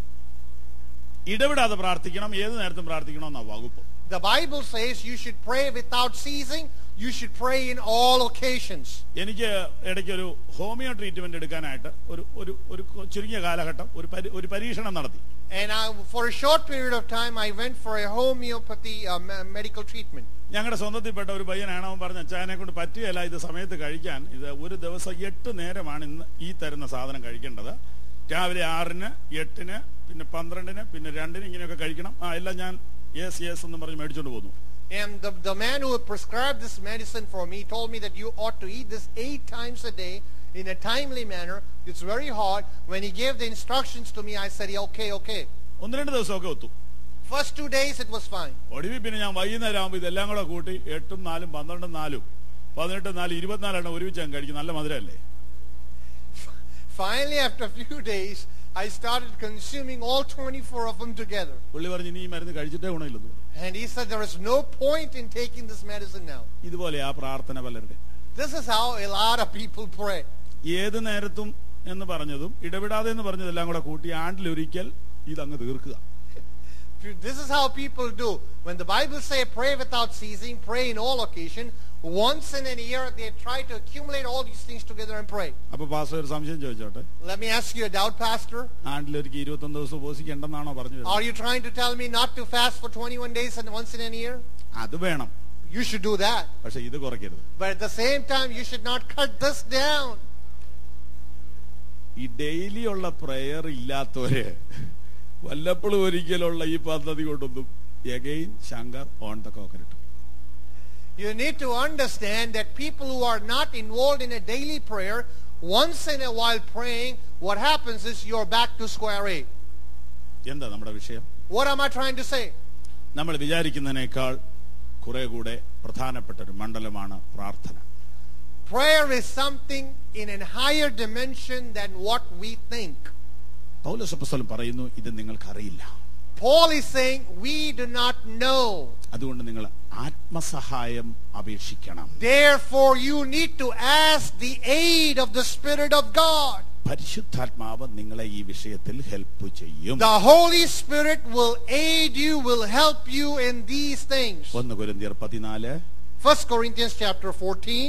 ഇടവിടാതെ പ്രാർത്ഥിക്കണം, ഏത് നേരത്തും പ്രാർത്ഥിക്കണം എന്നാ വകുപ്പ്. The Bible says you should pray without ceasing. You should pray in all occasions. എനിക്ക് ഇടയ്ക്ക് ഒരു ഹോമിയോ ട്രീറ്റ്മെന്റ് എടുക്കാനായിട്ട് ഒരു ഒരു ഒരു ചുരുങ്ങിയ കാലഘട്ടം ഒരു ഒരു പരീക്ഷണം നടത്തി. And I, for a short period of time, I went for a homeopathy uh, medical treatment. ഞങ്ങളുടെ സ്വന്തത്തിൽപ്പെട്ട ഒരു പയ്യനാണ്. അവൻ പറഞ്ഞ അച്ഛനെ കൊണ്ട് പറ്റുകയല്ല ഇത് സമയത്ത് കഴിക്കാൻ. ഇത് ഒരു ദിവസം എട്ട് നേരമാണ് ഇന്ന് ഈ തരുന്ന സാധനം കഴിക്കേണ്ടത്. രാവിലെ ആറിന്, എട്ടിന്, പിന്നെ പന്ത്രണ്ടിന്, പിന്നെ രണ്ടിന് ഇങ്ങനെയൊക്കെ കഴിക്കണം. ആ എല്ലാം ഞാൻ യെസ് യെസ് എന്ന് പറഞ്ഞ് മേടിച്ചോണ്ട് പോന്നു. And the, the man who prescribed this medicine for me told me that you ought to eat this eight times a day in a timely manner. It's very hard. When he gave the instructions to me, I said, okay, okay. ഒന്ന് രണ്ട് ദിവസമൊക്കെ ഒത്തു. First two days it was fine. ഒടുവിൽ പിന്നെ ഞാൻ വൈകുന്നേരം ആകുമ്പോൾ ഇതെല്ലാം കൂടെ കൂട്ടി എട്ടും നാലും പന്ത്രണ്ടും നാലും പതിനെട്ടും നാലും ഇരുപത്തിനാലെണ്ണം ഒരുമിച്ച് ഞാൻ കഴിക്കും. നല്ല മധുരമല്ലേ? Finally, after a few days, I started consuming all twenty-four of them together. പുള്ളി പറഞ്ഞു ഇനി ഈ മരുന്ന് കഴിച്ചിട്ടേ ഗുണമില്ലെന്ന്. And he said there is no point in taking this medicine now. ഇതുപോലെ ആ പ്രാർത്ഥന പലരുടെ. This is how a lot of people pray. ഏത് നേരത്തും എന്ന് പറഞ്ഞതും ഇടപെടാതെ എന്ന് പറഞ്ഞതെല്ലാം കൂടെ കൂട്ടി ആണ്ടിലൊരിക്കൽ ഇതങ്ങ് തീർക്കുക. This is how people do. When the Bible say pray without ceasing, pray in all occasion, once in a year they try to accumulate all these things together and pray. അപ്പൊ പാസ്റ്റർ ഒരു സംശയം ചോദിച്ചോട്ടെ? Let me ask you a doubt, Pastor. ആണ്ടിലൊരിക്കൽ ഇരുപത്തൊന്ന് ദിവസം ഉപവസിക്കണ്ടെന്നാണോ പറഞ്ഞത്? Are you trying to tell me not to fast for twenty-one days and once in a year? അത് വേണം. You should do that. പക്ഷെ ഇത് കുറയ്ക്കരുത്. But at the same time, you should not cut this down. ഈ daily ഉള്ള prayer ഇല്ലാത്തവര് വല്ലപ്പോഴും ഒരിക്കലുള്ള ഈ പദ്ധതി കൊണ്ടൊന്നും again Shankar on the coconut. You need to understand that people who are not involved in a daily prayer, once in a while praying, what happens is you're back to square A. എന്താ നമ്മുടെ വിഷയം? What am I trying to say? നമ്മൾ വിചാരിക്കുന്നതിനേക്കാൾ കുറെ കൂടെ പ്രധാനപ്പെട്ട ഒരു മണ്ഡലമാണ് പ്രാർത്ഥന. Prayer is something in a higher dimension than what we think. പൗലോസ് അപ്പോസ്തലൻ പറയുന്നു ഇത് നിങ്ങൾക്ക് അറിയില്ല. Paul is saying we do not know. അതുകൊണ്ട് നിങ്ങൾ ആത്മസഹായം അപേക്ഷിക്കണം. Therefore you need to ask the aid of the Spirit of God. പരിശുദ്ധാത്മാവ് നിങ്ങളെ ഈ വിഷയത്തിൽ ഹെൽപ്പ് ചെയ്യും. The Holy Spirit will aid you, will help you in these things. ഒന്ന് കൊരിന്ത്യർ പതിനാല്. First Corinthians chapter fourteen.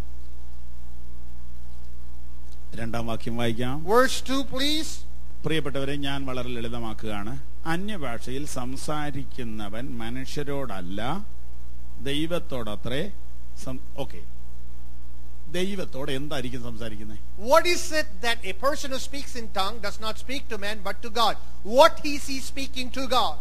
രണ്ടാം വാക്യം വായിക്കാം. Verse two, please. പ്രിയപ്പെട്ടവരെ, ഞാൻ വളരെ ലളിതമാക്കുകയാണ്. അന്യഭാഷയിൽ സംസാരിക്കുന്നവൻ മനുഷ്യരോടല്ല ദൈവത്തോടത്രേ. ഓക്കെ, ദൈവത്തോട് എന്തായിരിക്കും സംസാരിക്കുന്നത്? What is it that a person who speaks in tongue does not speak to man but to God? What is he speaking to God?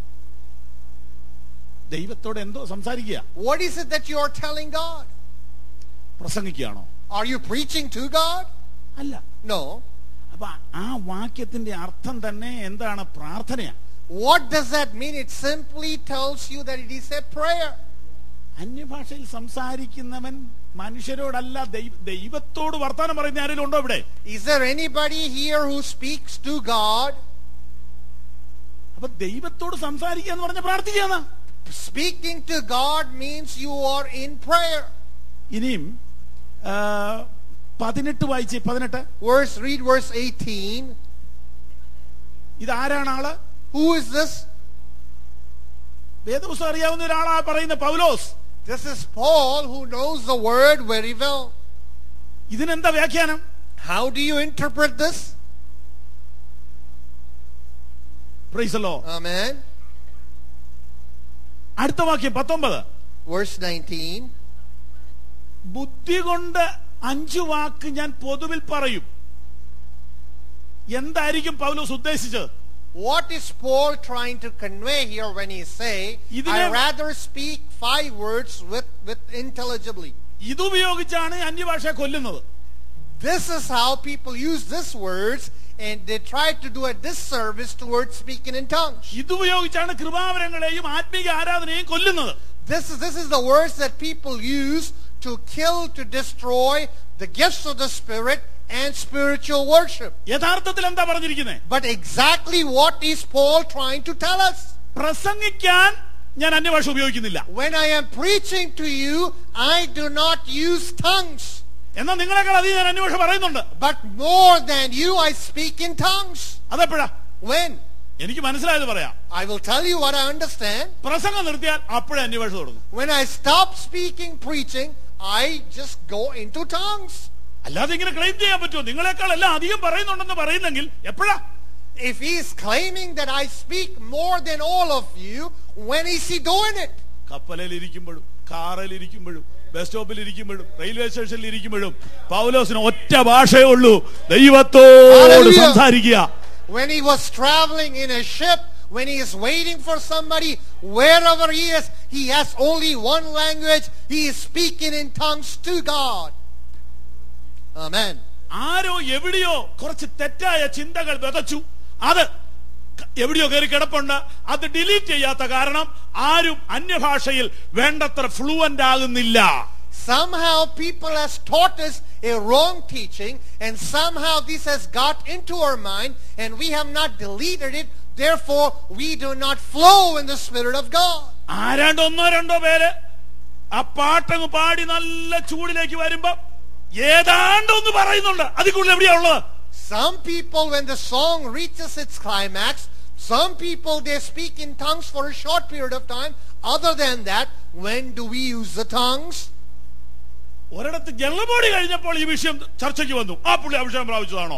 ദൈവത്തോട് എന്തോ സംസാരിക്കുക. What is it that you are telling God? പ്രസംഗിക്കുകയാണോ? Are you preaching to God? അല്ല. No. അപ്പൊ ആ വാക്യത്തിന്റെ അർത്ഥം തന്നെ എന്താണ്? പ്രാർത്ഥനയാണ്. What does that mean? It simply tells you that it is a prayer. അന്യഭാഷയിൽ സംസാരിക്കുന്നവൻ മനുഷ്യരോടല്ല ദൈവത്തോട് വർത്താനം പറയുന്ന ആരെങ്കിലും ഉണ്ടോ ഇവിടെ? Is there anybody here who speaks to God? അപ്പൊ ദൈവത്തോട് സംസാരിക്കുക എന്ന് പറഞ്ഞ പ്രാർത്ഥിക്കാന്ന്. Speaking to God means you are in prayer. ഇനിയും പതിനെട്ട് വായിച്ച് പതിനെട്ട് Verse, read verse eighteen. ഇത് ആരാണ് ആള്? Who is this? വേദപുസ്തകം അറിയാവുന്ന ഒരാളാ പറയുന്ന പൗലോസ്. This is Paul who knows the word very well. ഇതിനെന്താ വ്യാഖ്യാനം? How do you interpret this? Praise the Lord. Amen. അടുത്ത വാക്യം പത്തൊമ്പത്. Verse nineteen. ബുദ്ധി കൊണ്ട് അഞ്ചു വാക്ക് ഞാൻ പൊതുവിൽ പറയും. എന്തായിരിക്കും പൗലോസ് ഉദ്ദേശിച്ചത്? What is Paul trying to convey here when he say, I rather speak five words with, with intelligibly? ഇതുപയോഗിച്ചാണ് അന്യഭാഷയെ കൊല്ലുന്നത്. This is how people use these words, and they try to do a disservice towards speaking in tongues. ഇതുപയോഗിച്ചാണ് കൃപാവരങ്ങളെയും ആത്മീയ ആരാധനയെയും കൊല്ലുന്നത്. This is this is the words that people use to kill, to destroy the gifts of the Spirit and spiritual worship. യഥാർത്ഥത്തിൽ എന്താ പറഞ്ഞിരിക്കുന്നത്? But exactly what is Paul trying to tell us? പ്രസംഗിക്കാൻ ഞാൻ അന്യഭാഷ ഉപയോഗിക്കുന്നില്ല. When I am preaching to you, I do not use tongues. എന്നാൽ നിങ്ങളെക്കാൾ അധികം ഞാൻ അന്യഭാഷ പറയുന്നുണ്ട്. But more than you, I speak in tongues. അതെപ്പോഴാ? When? എനിക്ക് മനസ്സിലായത് പറയാം. I will tell you what I understand. പ്രസംഗം നിർത്തിയാൽ അപ്പോഴേ അന്യഭാഷ തുടങ്ങും. When I stop speaking, preaching, I just go into tongues. അല്ലാതെ ഇങ്ങനെ ക്ലെയിം ചെയ്യാൻ പറ്റുമോ? നിങ്ങളെക്കാൾ എല്ലാം അധികം പറയുന്നുണ്ടെന്ന് പറയുന്നെങ്കിൽ എപ്പോഴാ? If he is claiming that I speak more than all of you, when is he doing it? കപ്പലിൽ ഇരിക്കുമ്പോഴും കാറിൽ ഇരിക്കുമ്പോഴും ബസ് സ്റ്റോപ്പിൽ ഇരിക്കുമ്പോഴും റെയിൽവേ സ്റ്റേഷനിൽ ഇരിക്കുമ്പോഴും പൗലോസിന് ഒറ്റ ഭാഷയേ ഉള്ളൂ, ദൈവത്തോട് സംസാരിക്കുക. When he was traveling in a ship, when he is waiting for somebody, wherever he is, he has only one language. He is speaking in tongues to God. Amen. ആരോ എവിടെയോ കുറച്ച് തെറ്റായ ചിന്തകൾ വിതച്ചു, അത് എവിടെയോ കയറി കിടപ്പുണ്ട്. അത് ഡിലീറ്റ് ചെയ്യാത്ത കാരണം ആരും അന്യഭാഷയിൽ വേണ്ടത്ര ഫ്ലുവന്റ് ആകുന്നില്ല. Somehow people has taught us a wrong teaching, and somehow this has got into our mind, and we have not deleted it. Therefore, we do not flow in the Spirit of God. ആരാണ്ട് ഒന്നോ രണ്ടോ പേര് ആ പാട്ടങ്ങ് പാടി നല്ല ചൂടിലേക്ക് വരുമ്പോ ഏതാണ്ട് ഒന്ന് പറയുന്നുണ്ട്. അതിൽ കൂടുതൽ എവിടെയാ ഉള്ളത്? Some people, when the song reaches its climax, some people they speak in tongues for a short period of time. Other than that, when do we use the tongues? ഒരിടത്ത് ജനറൽ കഴിഞ്ഞപ്പോൾ ഈ വിഷയം ചർച്ചയ്ക്ക് വന്നു. ആ പുള്ളി അഭിഷേകം പ്രാപിച്ചതാണോ?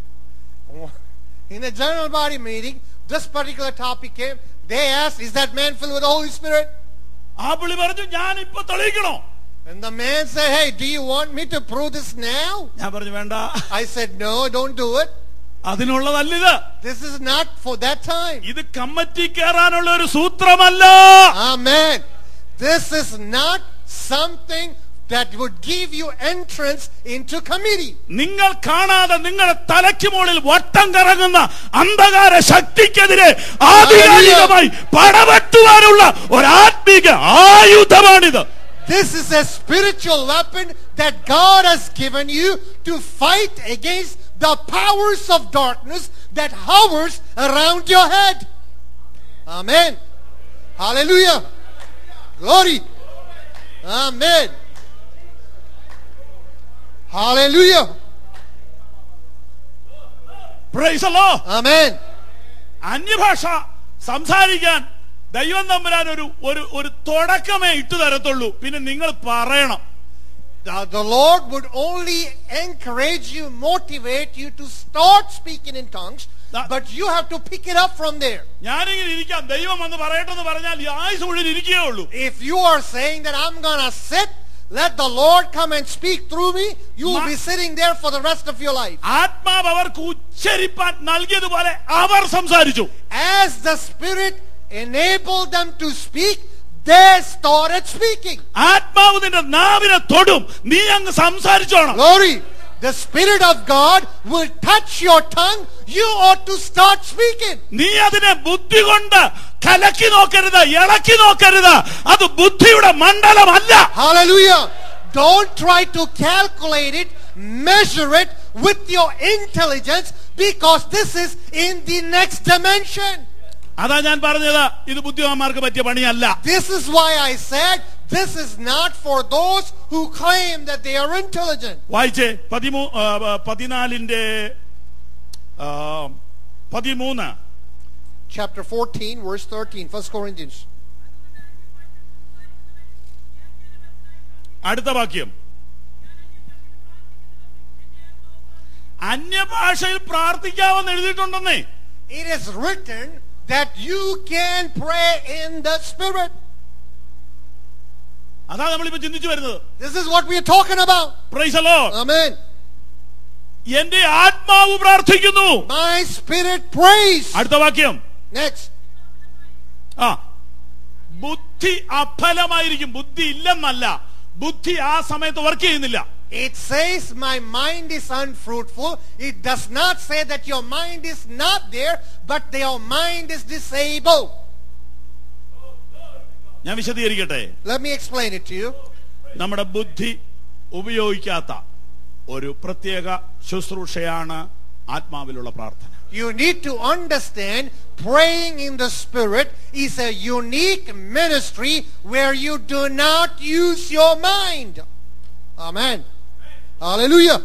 In a general body meeting, this particular topic came. They asked, is that man filled with the Holy Spirit? ആ പുള്ളി പറഞ്ഞു, ഞാൻ ഇപ്പൊ തെളിയിക്കണോ? And the man said, hey, do you want me to prove this now? ഞാൻ പറഞ്ഞു, വേണ്ട. I said, no, don't do it. അതിനുള്ളതല്ലിത്. This is not for that time. ഇത് കമ്മിറ്റി കയറാനുള്ള ഒരു സൂത്രമല്ല. Amen. This is not something that would give you entrance into committee. നിങ്ങൾ കാണാതെ നിങ്ങളുടെ തലയ്ക്ക് മുകളിൽ വട്ടം കറങ്ങുന്ന അന്ധകാര ശക്തിക്കെതിരെ ആധികാരികമായി പടവെട്ടുവാനുള്ള ഒരു ആത്മീക ആയുധമാണിത്. This is a spiritual weapon that God has given you to fight against the powers of darkness that hovers around your head. Amen. Hallelujah. Glory. Amen. Hallelujah. Praise the Lord. Amen. അന്യഭാഷ സംസാരിക്കാൻ ദൈവം തമ്പുരാൻ ഒരു ഒരു ഒരു തുടക്കമേ ഇട്ടു തരത്തുള്ളൂ. പിന്നെ നിങ്ങൾ പറയണം. The, the Lord would only encourage you, motivate you to start speaking in tongues, that, but you have to pick it up from there. ഞാനിങ്ങനെ ഇരിക്കാം, ദൈവം വന്ന് പറയട്ടെന്ന് പറഞ്ഞാൽ ഈ ആയുസ് മുഴുവൻ ഇരിക്കേ ഉള്ളൂ. If you are saying that I'm gonna sit, let the Lord come and speak through me, you will be sitting there for the rest of your life. ആത്മാവ് അവർക്ക് ഉച്ചരിപ്പാൻ നൽകിയതുപോലെ അവർ സംസാരിച്ചു. As the Spirit enabled them to speak, they started speaking. ആത്മാവ് നിന്റെ നാവിനെ തൊടും, നീ അങ്ങ് സംസാരിച്ചോണം. Glory. the Spirit of God will touch your tongue, you ought to start speaking. നീ അതിനെ ബുദ്ധി കൊണ്ട് കലക്കി നോക്കരുത്, ഇളക്കി നോക്കരുത്. അത് ബുദ്ധിയുടെ മണ്ഡലമല്ല. Hallelujah. Don't try to calculate it, measure it with your intelligence, because this is in the next dimension. അതാ ഞാൻ പറഞ്ഞത്, ഇത് ബുദ്ധിമാന്മാർക്ക് പറ്റിയ പണിയല്ല. This is why I said this is not for those who claim that they are intelligent. വായിച്ചേ പതിമൂ പതിനാലിന്റെ പതിമൂന്ന്. Chapter fourteen, verse thirteen, First Corinthians. അടുത്ത വാക്യം, അന്യഭാഷയിൽ പ്രാർത്ഥിക്കാമെന്ന് എഴുതിയിട്ടുണ്ടെന്നേ. It is written that you can pray in the Spirit. അതാ നമ്മളിപ്പോ ചിന്തിച്ചു വരുന്നത്. This is what we are talking about. Praise the Lord. Amen. എന്റെ ആത്മാവ് പ്രാർത്ഥിക്കുന്നു. My spirit prays. അടുത്ത വാക്യം. Next. ആ ബുദ്ധി അഫലമായിരിക്കും. ബുദ്ധി ഇല്ലെന്നല്ല, ബുദ്ധി ആ സമയത്ത് വർക്ക് ചെയ്യുന്നില്ല. It says my mind is unfruitful. It does not say that your mind is not there, but your mind is disabled. ഞാൻ വിശദീകരിക്കട്ടെ. Let me explain it to you. നമ്മുടെ ബുദ്ധി ഉപയോഗിക്കാത്ത ഒരു പ്രത്യേക ശുശ്രൂഷയാണ് ആത്മാവിലുള്ള പ്രാർത്ഥന. You need to understand praying in the Spirit is a unique ministry where you do not use your mind. Amen. Hallelujah.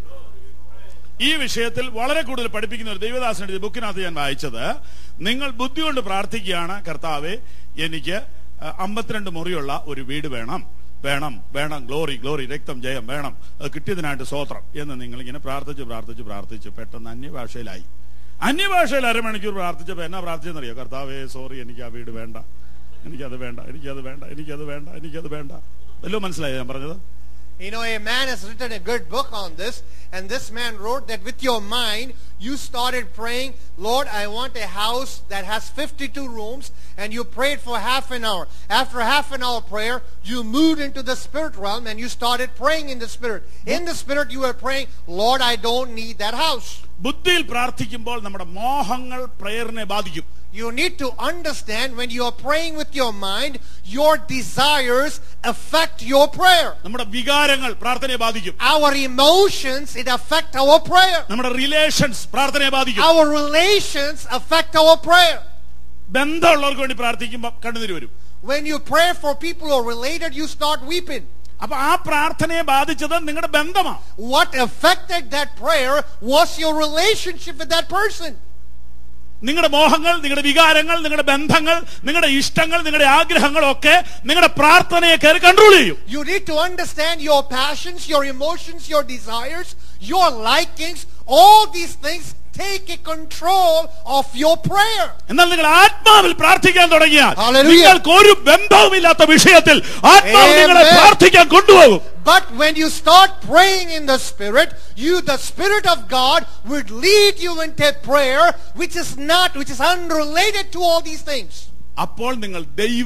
ഈ വിഷയത്തിൽ വളരെ കൂടുതൽ പഠിപ്പിക്കുന്ന ഒരു ദൈവദാസന്റെ ബുക്കിനകത്ത് ഞാൻ വായിച്ചത്, നിങ്ങൾ ബുദ്ധി കൊണ്ട് പ്രാർത്ഥിക്കുകയാണ്, കർത്താവേ എനിക്ക് അമ്പത്തിരണ്ട് മുറിയുള്ള ഒരു വീട് വേണം വേണം വേണം ഗ്ലോറി ഗ്ലോറി രക്തം ജയം വേണം, അത് കിട്ടിയതിനായിട്ട് സ്തോത്രം എന്ന് നിങ്ങൾ ഇങ്ങനെ പ്രാർത്ഥിച്ച് പ്രാർത്ഥിച്ച് പ്രാർത്ഥിച്ച് പെട്ടെന്ന് അന്യഭാഷയിലായി. അന്യഭാഷയിൽ അരമണിക്കൂർ പ്രാർത്ഥിച്ചപ്പോൾ എന്നാ പ്രാർത്ഥിച്ചെന്നറിയോ? കർത്താവേ സോറി, എനിക്ക് ആ വീട് വേണ്ട, എനിക്കത് വേണ്ട, എനിക്കത് വേണ്ട, എനിക്കത് വേണ്ട, എനിക്കത് വേണ്ട. വല്ലോ മനസ്സിലായോ ഞാൻ പറഞ്ഞത്? You know, a man has written a good book on this, and this man wrote that with your mind, you started praying, Lord, I want a house that has fifty-two rooms, and you prayed for half an hour. After half an hour prayer, you moved into the spirit realm, and you started praying in the Spirit. In the Spirit, you were praying, Lord, I don't need that house. ബുദ്ധിയിൽ പ്രാർത്ഥിക്കുമ്പോൾ നമ്മുടെ മോഹങ്ങൾ പ്രേയറിനെ ബാധിക്കും. You need to understand when you are praying with your mind, your desires affect your prayer. നമ്മുടെ വികാരങ്ങൾ പ്രാർത്ഥനയെ ബാധിക്കും. Our emotions, it affect our prayer. നമ്മുടെ റിലേഷൻസ് പ്രാർത്ഥനയെ ബാധിക്കും. Our relations affect our prayer. ബന്ധമുള്ളവർക്ക് വേണ്ടി പ്രാർത്ഥിക്കുമ്പോൾ കണ്ണുനീര് വരും. When you pray for people who are related, you start weeping. അപ്പൊ ആ പ്രാർത്ഥനയെ ബാധിച്ചത് നിങ്ങളുടെ ബന്ധമാണ്. What affected that prayer was your relationship with that person. നിങ്ങളുടെ മോഹങ്ങൾ, നിങ്ങളുടെ വികാരങ്ങൾ, നിങ്ങളുടെ ബന്ധങ്ങൾ, നിങ്ങളുടെ ഇഷ്ടങ്ങൾ, നിങ്ങളുടെ ആഗ്രഹങ്ങളൊക്കെ നിങ്ങളുടെ പ്രാർത്ഥനയെ കയറി കൺട്രോൾ ചെയ്യും. You need to understand your passions, your emotions, your desires, your likings, all these things take a control of your prayer. എന്നാൽ നിങ്ങൾ ആത്മാവിൽ പ്രാർത്ഥിക്കാൻ തുടങ്ങിയാൽ Hallelujah. നിങ്ങൾക്ക് ഒരു ബന്ധവുമില്ലാത്ത വിഷയത്തിൽ ആത്മാവ് നിങ്ങളെ Amen. പ്രാർത്ഥിക്കാൻ കൊണ്ടുപോകും. But when you start praying in the Spirit, you, the Spirit of God, would lead you into a prayer which is not, which is unrelated to all these things. അപ്പോൾ നിങ്ങൾ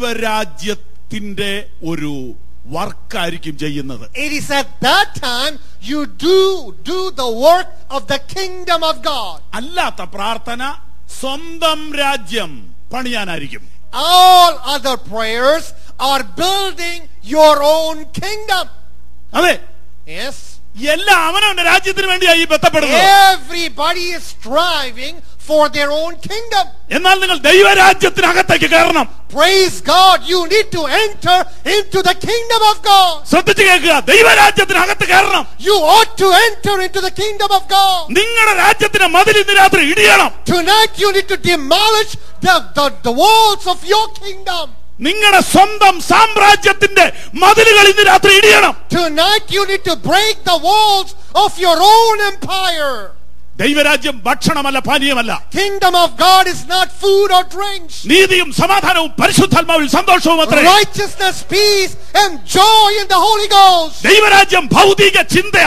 ദൈവരാജ്യത്തിന്റെ ഒരു വർക്കായിരിക്കും ചെയ്യുന്നത്. It is at that time you do do the work of the kingdom of God. അല്ലാത്ത പ്രാർത്ഥന സ്വന്തം രാജ്യം പണിയാനായിരിക്കും. All other prayers are building your own kingdom. അതെ, Yes. എല്ലാം അവനവന്റെ രാജ്യത്തിന് വേണ്ടിയായി ബന്ധപ്പെടുന്നത്. Everybody is striving for their own kingdom. എന്നാൽ നിങ്ങൾ ദൈവരാജ്യത്തിനകത്തേക്ക് കയറണം. Praise God, you need to enter into the kingdom of God. ശ്രദ്ധിച്ചു കേൾക്കുക, ദൈവരാജ്യത്തിനകത്ത് കയറണം. You ought to enter into the kingdom of God. നിങ്ങളുടെ രാജ്യത്തിന്റെ മതിൽ ഇന്ന് രാത്രി ഇടിയണം. Tonight you need to demolish the, the, the walls of your kingdom. നിങ്ങളുടെ സ്വന്തം സാമ്രാജ്യത്തിന്റെ മതിലുകൾ ഇന്ന് രാത്രി ഇടിയണം. Tonight you need to break the walls of your own empire. ദൈവരാജ്യം ഭക്ഷണമല്ല, പാനീയമല്ല. Kingdom of God is not food or drinks. നീതിയും സമാധാനവും പരിശുദ്ധാത്മാവിൽ സന്തോഷവും അത്രേ. Righteousness, peace and joy in the Holy Ghost. ദൈവരാജ്യം ഭൗതിക ചിന്തയല്ല.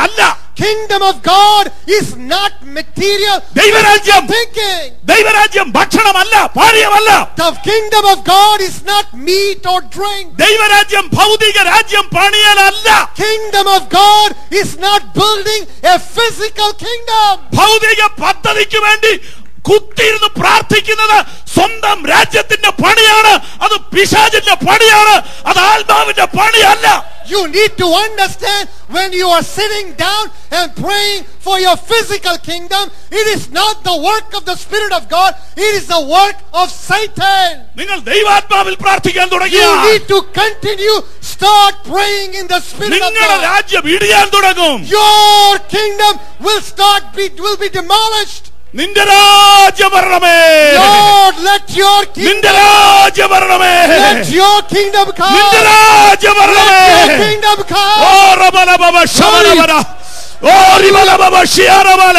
Kingdom of God is not material ദൈവരാജ്യം thinking. ദൈവരാജ്യം ഭക്ഷണമല്ല, പാനീയമല്ല. The kingdom of God is not meat or drink. ദൈവരാജ്യം ഭൗതിക രാജ്യം പണിയലല്ല. Kingdom of God is not building a physical kingdom. ഭൗതിക പദ്ധതിക്ക് വേണ്ടി കുത്തിയിരുന്ന് പ്രാർത്ഥിക്കുന്നത് സ്വന്തം രാജ്യത്തിന്റെ പണിയാണ്. അത് പിശാചിന്റെ പണിയാണ്. അത് ആത്മാവിന്റെ പണിയല്ല. You need to understand, when you are sitting down and praying for your physical kingdom, it is not the work of the Spirit of God, it is the work of Satan. നിങ്ങൾ ദൈവാത്മാവിൽ പ്രാർത്ഥിക്കാൻ You തുടങ്ങിയാൽ need to continue, start praying in the Spirit of നിങ്ങളുടെ God. രാജ്യം ഇടിയാൻ തുടങ്ങും. Your kingdom will start be will be demolished. നിന്റെ രാജ്യം വരണമേ. Lord, let your kingdom നിന്റെ രാജ്യം വരണമേ. let your kingdom come. നിന്റെ രാജ്യം വരണമേ. Let your kingdom come. ഓ റബല ബബ ശബരബല. ഓ റിബല ബബ ശിയാറബല.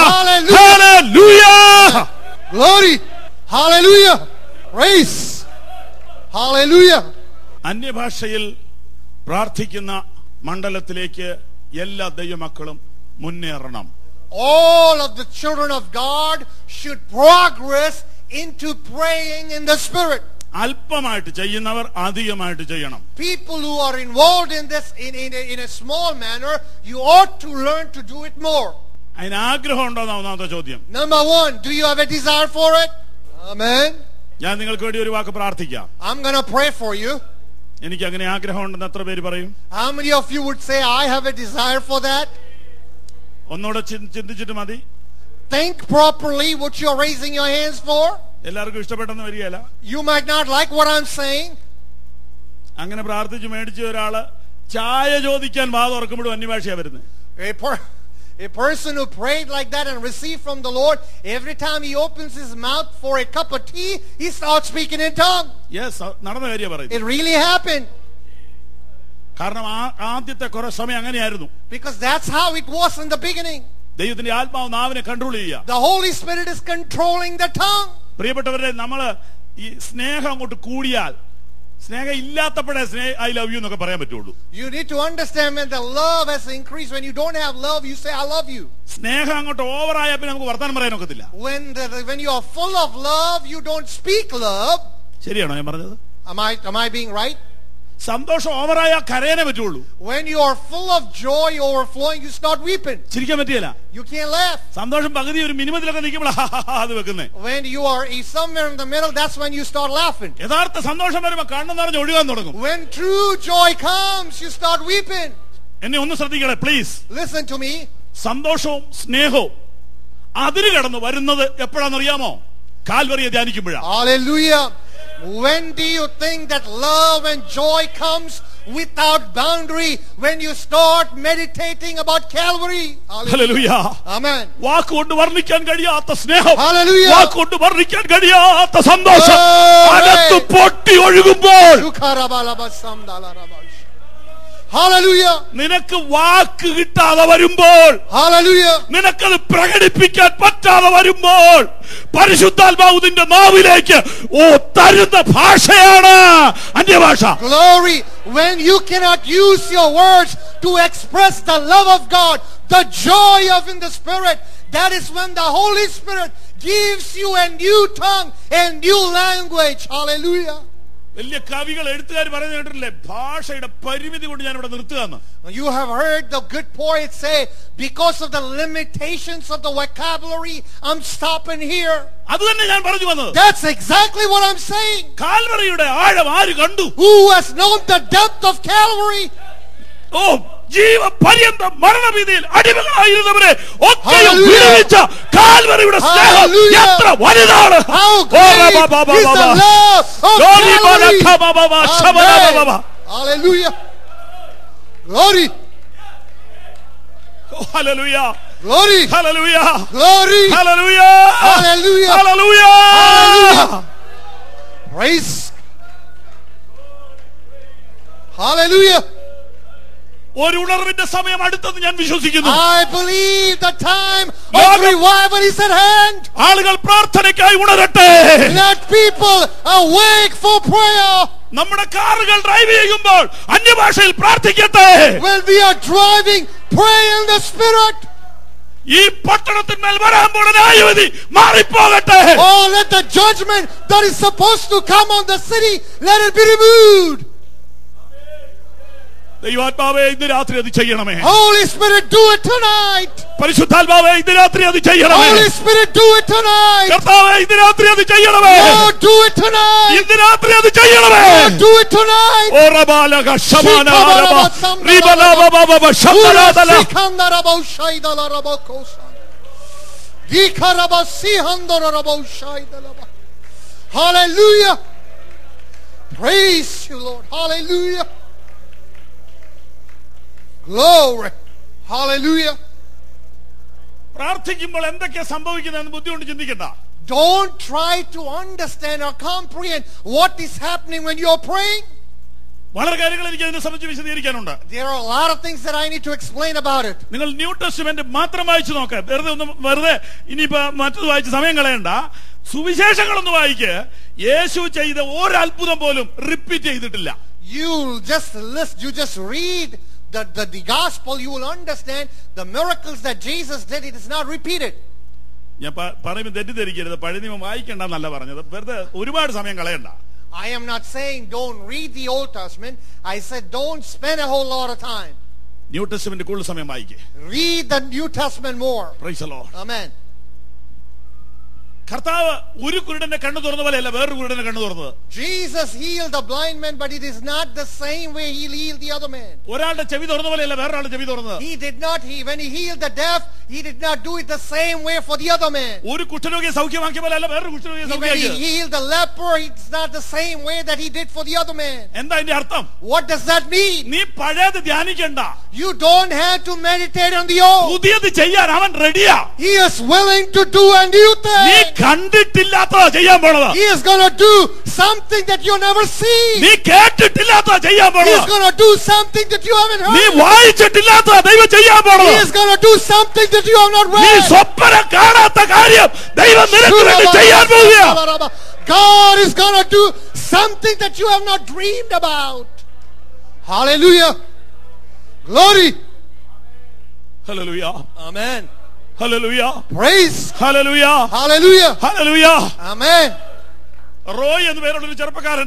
Hallelujah. Glory. Hallelujah. Praise. Hallelujah. അന്യഭാഷയിൽ പ്രാർത്ഥിക്കുന്ന മണ്ഡലത്തിലേക്ക് എല്ലാ ദൈവമക്കളും മുന്നേറണം. All of the children of God should progress into praying in the Spirit. അല്പമായിട്ട് ചെയ്യുന്നവർ അധികമായിട്ട് ചെയ്യണം. People who are involved in this in, in, a, in a small manner, you ought to learn to do it more. അതിന് ആഗ്രഹം ഉണ്ടോന്നാ ഒന്നാമത്തെ ചോദ്യം. Number one, do you have a desire for it? Amen. ഞാൻ നിങ്ങൾക്ക് വേണ്ടി ഒരു വാക്ക് പ്രാർത്ഥിക്കാം. I'm going to pray for you. എനിക്ക് അങ്ങനെ ആഗ്രഹം ഉണ്ടെന്ന് എത്ര പേര് പറയും? How many of you would say, I have a desire for that? ഒന്നുകൂടെ ചിന്തിച്ചിട്ട് മതി. Think properly what you're raising your hands for. എല്ലാവർക്കും ഇഷ്ടപ്പെട്ടെന്ന് വരികയില്ല. You might not like what I'm saying. അങ്ങനെ പ്രാർത്ഥിച്ച് മേടിച്ച ഒരാള് ചായ ചോദിക്കാൻ വാ തുറക്കുമ്പോഴും അന്യഭാഷയാ വരുന്നത്. A, per, a person who prayed like that and received from the Lord, every time he opens his mouth for a cup of tea, he starts speaking in tongue. Yes, നടന്ന കാര്യം പറയുന്നത്. It really happened. കാരണം ആദ്യത്തെ കുറെ സമയം അങ്ങനെയായിരുന്നു. Because that's how it was in the beginning. ദൈവത്തിന്റെ ആത്മാവ് നാവിനെ കൺട്രോൾ ചെയ്യുക. The Holy Spirit is controlling the tongue. പ്രിയപ്പെട്ടവരെ, നമ്മള് ഈ സ്നേഹം അങ്ങോട്ട് കൂടിയാൽ, സ്നേഹം ഇല്ലാത്തപ്പോഴേ സ്നേഹ ഐ ലവ് യു എന്നൊക്കെ പറയാൻ പറ്റുള്ളൂ. You need to understand, when the love has increased, when you don't have love, you say I love you. സ്നേഹം അങ്ങോട്ട് ഓവറായ പിന്നെ നമുക്ക് വർത്താനം പറയാൻ ഒക്കത്തില്ല. When the, when you are full of love, you don't speak love. ശരിയാണോ ഞാൻ പറഞ്ഞത്? Am I am I being right? സന്തോഷം ഓവറായ കരയാനേ പറ്റുള്ളൂ. When you are full of joy overflowing, you start weeping. ചിരിക്കാൻ പറ്റിയല്ല. You can't laugh. സന്തോഷം പകുതി ഒരു മിനിമത്തിലൊക്കെ നിൽക്കുമ്പോൾ അത് വെക്കുന്നേ. When you are somewhere in the middle, that's when you start laughing. യഥാർത്ഥ സന്തോഷം വരുമ്പോ കണ്ണു നിറഞ്ഞ് ഒഴുകാൻ തുടങ്ങും. When true joy comes, you start weeping. എന്നെ ഒന്ന് ശ്രദ്ധിക്കണേ പ്ലീസ്. Listen to me. സന്തോഷവും സ്നേഹവും അതിര് കടന്ന് വരുന്നത് എപ്പോഴാണെന്നറിയാമോ? കാൽവറിയെ ധ്യാനിക്കുമ്പോഴാണ്. Hallelujah. When do you think that love and joy comes without boundary? When you start meditating about Calvary. Hallelujah. Amen. വാക്കുകൊണ്ട് വർണ്ണിക്കാൻ കഴിയാത്ത സ്നേഹം, Hallelujah. വാക്കുകൊണ്ട് വർണ്ണിക്കാൻ കഴിയാത്ത സന്തോഷം അകത്ത് പൊട്ടി ഒഴുകുമ്പോൾ, Hallelujah. നിനക്ക് വാക്ക് കിട്ടാതെ വരുമ്പോൾ, Hallelujah. നിനക്കത് പ്രകടിപ്പിക്കാൻ പറ്റാതെ വരുമ്പോൾ, പരിശുദ്ധാത്മാവ് നിന്റെ നാവിലേക്ക് ഓ തരുന്ന ഭാഷയാണ് അന്യഭാഷ. Glory. When you cannot use your words to express the love of God, the joy of in the Spirit, that is when the Holy Spirit gives you a new tongue, a new language. Hallelujah. വലിയ കവികൾ എഴുത്തുകാർ പറയുന്നത് കേട്ടിട്ടില്ലേ? ഭാഷയുടെ പരിമിതി കൊണ്ട് ഞാൻ ഇവിടെ നിർത്തുകയെന്ന്. You have heard the good poets say, because of the limitations of the vocabulary, I'm stopping here. അത് തന്നെ ഞാൻ പറഞ്ഞു വന്നത്. That's exactly what I'm saying. കാൽവറിയുടെ ആഴം ആര് കണ്ടു? Who has known the depth of Calvary? ഓ ജീവപര്യന്തം മരണഭീതിയിൽ അടിമകളായിരുന്നവരെ ഒക്കെ Hallelujah. വിടുവിച്ച കാൽവറിയുടെ സ്നേഹം Hallelujah. എത്ര വലുതാണ്! How great is the love of Calvary? Amen. Hallelujah. Glory. Hallelujah. Glory. Hallelujah. Glory. Hallelujah. Hallelujah. Hallelujah. Hallelujah. Praise. Hallelujah. ഒരു ഉണർവിന്റെ സമയം അടുത്തെന്ന് ഞാൻ വിശ്വസിക്കുന്നു. I believe the time of revival is at hand. ആളുകൾ പ്രാർത്ഥനയ്ക്കായി ഉണരട്ടെ. Let people awake for prayer. നമ്മുടെ കാറുകൾ drive ചെയ്യുമ്പോൾ അന്യഭാഷയിൽ പ്രാർത്ഥിക്കട്ടെ. When we are driving, pray in the Spirit. ഈ പട്ടണത്തിന്മേൽ വരാൻ പോകുന്ന ന്യായവിധി മാറിപ്പോകട്ടെ. Oh, let the judgment that is supposed to come on the city, let it be removed. ദൈവാത്മാവേ ഇന്ന് രാത്രി അത് ചെയ്യണമേ. Holy Spirit, do it tonight. പരിശുദ്ധാത്മാവേ ഇന്ന് രാത്രി അത് ചെയ്യണമേ. Holy Spirit, do it tonight. കർത്താവേ ഇന്ന് രാത്രി അത് ചെയ്യണമേ. Lord, do it tonight. ഇന്ന് രാത്രി അത് ചെയ്യണമേ. Lord, do it tonight. ഓറബാലക ശമാനാരബ റിബലബബബ ശമനാദല സിഖന്ദരബോ ഷൈദല റബോകോസ ദിഖരബ സിഹന്ദരബോ ഷൈദലബ. Hallelujah. Praise you, Lord. Hallelujah. Glory. Hallelujah. പ്രാർത്ഥിക്കുമ്പോൾ എന്തൊക്കെ സംഭവിക്കുന്നതെന്ന് ബുദ്ധിമുട്ട് ചിന്തിക്കണ്ട. Don't try to understand or comprehend what is happening when you're praying. വളരെ കാര്യങ്ങൾ എനിക്ക് അതിനെ സംബന്ധിച്ച് വിശദീകരിക്കാനുണ്ട്. There are a lot of things that I need to explain about it. നിങ്ങൾ ന്യൂ ടെസ്റ്റ്മെന്റ് മാത്രം വായിച്ചു നോക്ക്. വെറുതെ ഒന്ന് വെറുതെ ഇനിയിപ്പോ മറ്റത് വായിച്ച് സമയം കളയണ്ട. സുവിശേഷങ്ങളൊന്ന് വായിക്ക്. യേശു ചെയ്ത ഒരു അത്ഭുതം പോലും റിപ്പീറ്റ് ചെയ്തിട്ടില്ല. You just list, you just read the, the, the gospel, you will understand the miracles that Jesus did. It is not repeated. ഞാൻ പറയുമ്പോൾ തെറ്റിദ്ധരിക്കരുത്. പഴയ നിയമം വായിക്കണ്ടെന്നല്ല പറഞ്ഞത്. വെറുതെ ഒരുപാട് സമയം കളയണ്ട. I am not saying don't read the Old Testament. I said don't spend a whole lot of time. New Testament കൂടുതൽ സമയം വായിക്കേ. Read the New Testament more. Praise the Lord. Amen. കർത്താവ് ഒരു കുരുടന്റെ കണ്ണു തുറന്ന പോലെയല്ല വേറൊരു കുരുടന്റെ കണ്ണു തുറന്നത്. Jesus healed the blind man, but it is not the same way he healed the other man. ഒരാളുടെ ചെവി തുറന്ന പോലെയല്ല വേറൊരാളുടെ ചെവി തുറന്നത്. He did not, he, when he healed the deaf, he did not do it the same way for the other man. ഒരു കുഷ്ഠരോഗിയെ സൗഖ്യമാക്കിയ പോലെയല്ല വേറൊരു കുഷ്ഠരോഗിയെ When he സൗഖ്യമാക്കിയത്. healed the leper, it's not the same way that he did for the other man. എന്താ അതിന്റെ അർത്ഥം? What does that mean? നീ പഴയത് ധ്യാനിക്കണ്ട. You don't have to meditate on the old. പുതിയത് ചെയ്യാൻ അവൻ റെഡിയാ. He is willing to do a new നീ thing. കണ്ടിട്ടില്ലാത്തതാ ചെയ്യാൻ പോണത്. He is going to do something that you never seen. നീ കേട്ടിട്ടില്ലാത്തതാ ചെയ്യാൻ He പോണത്. is going to do something that you haven't നീ heard. വായിച്ചിട്ടില്ലാത്തതാ ദൈവം ചെയ്യാൻ He പോണത്. is going to do something that you have not നീ read. സ്വപ്നം കാണാത്ത കാര്യം ദൈവം നിനക്ക് വേണ്ടി ചെയ്യാൻ പോവുകയാ. God is going to do something that you have not dreamed about. Hallelujah. Glory. Hallelujah. Amen. Hallelujah. Praise. Hallelujah. Hallelujah. Hallelujah. Amen. Roy എന്ന് പേരുള്ള ഒരു ചെറുപ്പക്കാരൻ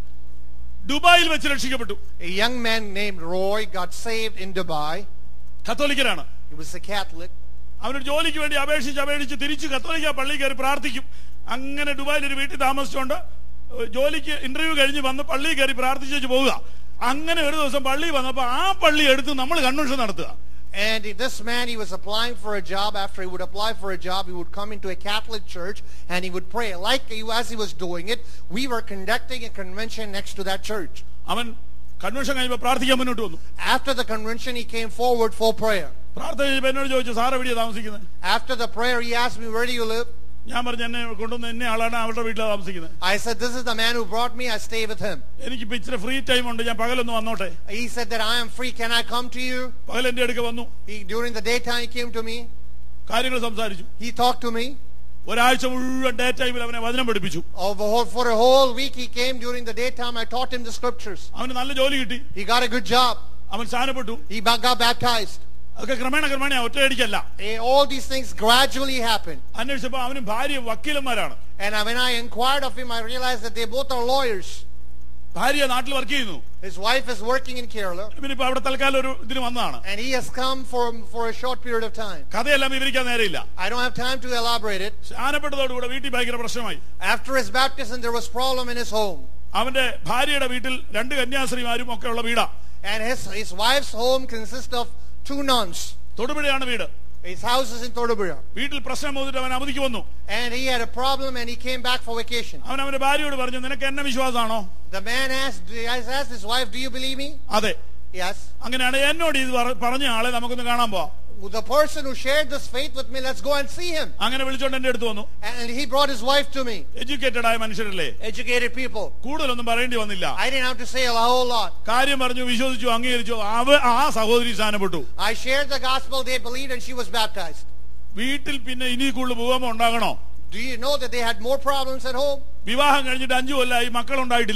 ദുബായിൽ വെച്ച് രക്ഷിക്കപ്പെട്ടു. A young man named Roy got saved in Dubai. കത്തോലിക്കനാണ്. He was a Catholic. അവനൊരു ജോലിക്ക് വേണ്ടി അപേക്ഷിച്ച് അപേക്ഷിച്ച് തിരിച്ച് കത്തോലിക്ക പള്ളിയിൽ കയറി പ്രാർത്ഥിക്കും. അങ്ങനെ ദുബായിൽ ഒരു വീട്ടിൽ താമസിച്ചുകൊണ്ട് ജോലിക്ക് ഇന്റർവ്യൂ കഴിഞ്ഞ് വന്ന് പള്ളിയിൽ കയറി പ്രാർത്ഥിച്ചു പോവുക. അങ്ങനെ ഒരു ദിവസം പള്ളി വന്നപ്പോ ആ പള്ളി എടുത്ത് നമ്മൾ കൺവെൻഷൻ നടത്തുക. And this man, he was applying for a job. After he would apply for a job, he would come into a Catholic church and he would pray. Like he, as he was doing it, we were conducting a convention next to that church. അവൻ convention കഴിയുമ്പോൾ പ്രാർത്ഥിക്കാൻ മുന്നോട്ട് വന്നു. After the convention, he came forward for prayer. പ്രാർത്ഥന കഴിഞ്ഞപ്പോൾ എന്നോട് ചോദിച്ചു, sir എവിടെയാണ് താമസിക്കുന്നത്? After the prayer, he asked me, where do you live? ഞാൻ പറഞ്ഞു, എന്നെ കൊണ്ടുവന്ന് എന്നെ ആളാണ് അവരുടെ വീട്ടിലാണ് താമസിക്കുന്നത്. I said, this is the man who brought me. I stay with him. എനിക്ക് ഇച്ചിരി ഫ്രീ ടൈം ഉണ്ട്, ഞാൻ പകലൊന്ന് വന്നോട്ടെ. He said that I am free. Can I come to you? പകൽ എന്റെ അടുക്ക വന്നു. He, during the daytime, he came to me. കാര്യങ്ങൾ സംസാരിച്ചു. He talked to me. ഒരാഴ്ച മുഴുവൻ ഡേ ടൈമിൽ അവനെ വചനം പഠിപ്പിച്ചു. For a whole week, he came during the daytime. I taught him the scriptures. അവന് നല്ല ജോലി കിട്ടി. He got a good job. അവൻ സ്ഥാനപ്പെട്ടു. He got baptized. അതൊക്കെ ക്രമേണ ക്രമേണ ഒറ്റയടിക്കല്ല. All these things gradually happened. അന്വേഷിച്ചപ്പോൾ അവനും ഭാര്യ വക്കീലന്മാരാണ്. And when I inquired of him, I realized that they both are lawyers. ഭാര്യ നാട്ടിൽ വർക്ക് ചെയ്യുന്നു. His wife is working in Kerala. പിന്നെ ഇപ്പൊ അവിടെ തൽക്കാലം ഒരു ഇതിന് വന്നതാണ്. And he has come for for a short period of time. കഥയെല്ലാം വിവരിക്കാൻ നേരെയില്ല. I don't have time to elaborate it. സ്ഥാനപ്പെട്ടതോടുകൂടെ വീട്ടിൽ ഭയങ്കര പ്രശ്നമായി. After his baptism, there was problem in his home. അവന്റെ ഭാര്യയുടെ വീട്ടിൽ രണ്ട് കന്യാസ്ത്രീമാരും ഒക്കെ ഉള്ള വീടാ. And his his wife's home consists of two nuns. തൊടുപുഴയാണ് വീട്. His house is in Thodupuzha. വീട്ടിൽ പ്രശ്നം വന്നിട്ട് അവൻ അവധിക്ക് വന്നു. And he had a problem and he came back for vacation. അവൻ അവന്റെ ഭാര്യയോട് പറഞ്ഞു, നിനക്ക് എന്നെ വിശ്വാസമാണോ? The man asked, asked his wife, do you believe me? അതെ. Yes. അങ്ങനെയാണ് എന്നോട് ഇത് പറഞ്ഞ ആളെ നമുക്കൊന്ന് കാണാൻ പോവാം. The person who shared this faith with me, let's go and see him. അങ്ങനെ വിളിച്ചോണ്ട് എന്റെ അടുത്ത് വന്നു. And he brought his wife to me. Educated ആയ മനുഷ്യരല്ലേ? Educated people. കൂടുതലൊന്നും പറയേണ്ടി വന്നില്ല. I didn't have to say a whole lot. കാര്യം പറഞ്ഞു, വിശ്വസിച്ചു, അംഗീകരിച്ചു. അവ ആ സഹോദരി സ്ഥാനപ്പെട്ടു. I shared the gospel, they believed, and she was baptized. വീട്ടിൽ പിന്നെ ഇനി കൂടുതൽ ഭൂകമ്പം ഉണ്ടാകണോ? Do you know that they had more problems at home? വിവാഹം കഴിഞ്ഞിട്ട് അഞ്ചു കൊല്ലായി, മക്കളുണ്ടായിട്ടില്ല.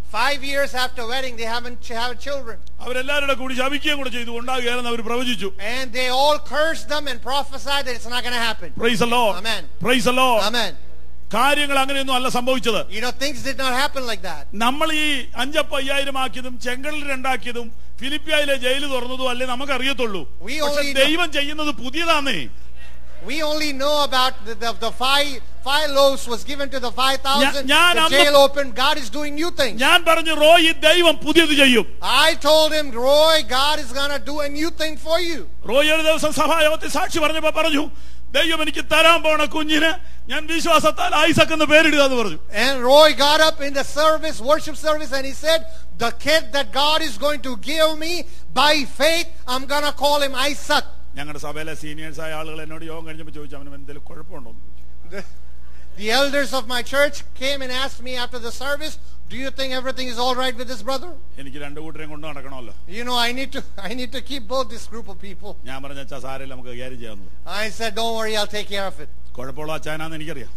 Five years after wedding, they haven't have children. അവരെല്ലാവരുടെ കൂടി ശപിക്കുകയും കൂടെ ചെയ്തു, ഉണ്ടാകുകയാണെന്ന് അവർ പ്രവചിച്ചു. And they all cursed them and prophesied that it's not going to happen. Praise the Lord. Amen. Praise the Lord. Amen. കാര്യങ്ങൾ അങ്ങനെയൊന്നും അല്ല സംഭവിച്ചത്. You know, things did not happen like that. നമ്മൾ ഈ അഞ്ചപ്പ അയ്യായിരം ആക്കിയതും ചെങ്കടലിൽ രണ്ടാക്കിയതും ഫിലിപ്പിയയിലെ ജയിൽ തുറന്നതും അല്ലേ നമുക്ക് അറിയത്തുള്ളൂ. പക്ഷെ ദൈവം ചെയ്യുന്നത് പുതിയതാന്നേ. We only know about the, the, the five five loaves was given to the five thousand. The jail opened. God is doing new things. ഞാൻ പറഞ്ഞു റോയ് ദൈവം പുതിയത് ചെയ്യും. I told him, Roy, God is going to do a new thing for you. Roy ഒരു ദിവസം സഭായോഗത്തിൽ സാക്ഷി പറഞ്ഞപ്പോൾ പറഞ്ഞു, ദൈവം എനിക്ക് തരാൻ പോണ കുഞ്ഞിന് ഞാൻ വിശ്വാസത്താൽ ഐസക് എന്ന് പേരിടുക എന്ന് പറഞ്ഞു. And Roy got up in the service, worship service, and he said, the kid that God is going to give me by faith, I'm going to call him Isaac. ഞങ്ങളുടെ സഭയിലെ സീനിയേഴ്സ് ആയ ആളുകൾ എന്നോട് യോഗം കഴിഞ്ഞപ്പോൾ ചോദിച്ചു, അവന് എന്തെങ്കിലും കുഴപ്പമുണ്ടോ? The elders of my church came and asked me after the service, do you think everything is all right with this brother? എനിക്ക് രണ്ടു കൂട്ടരെയും കൊണ്ട് നടക്കണമല്ലോ. You know, I need to I need to keep both this group of people. ഞാൻ പറഞ്ഞ അച്ഛാ സാരമില്ല, നമുക്ക് കാര്യം ചെയ്യാമെന്ന്. I said, don't worry, I'll take care of it. കുഴപ്പമുള്ള അച്ഛനാന്ന് എനിക്കറിയാം.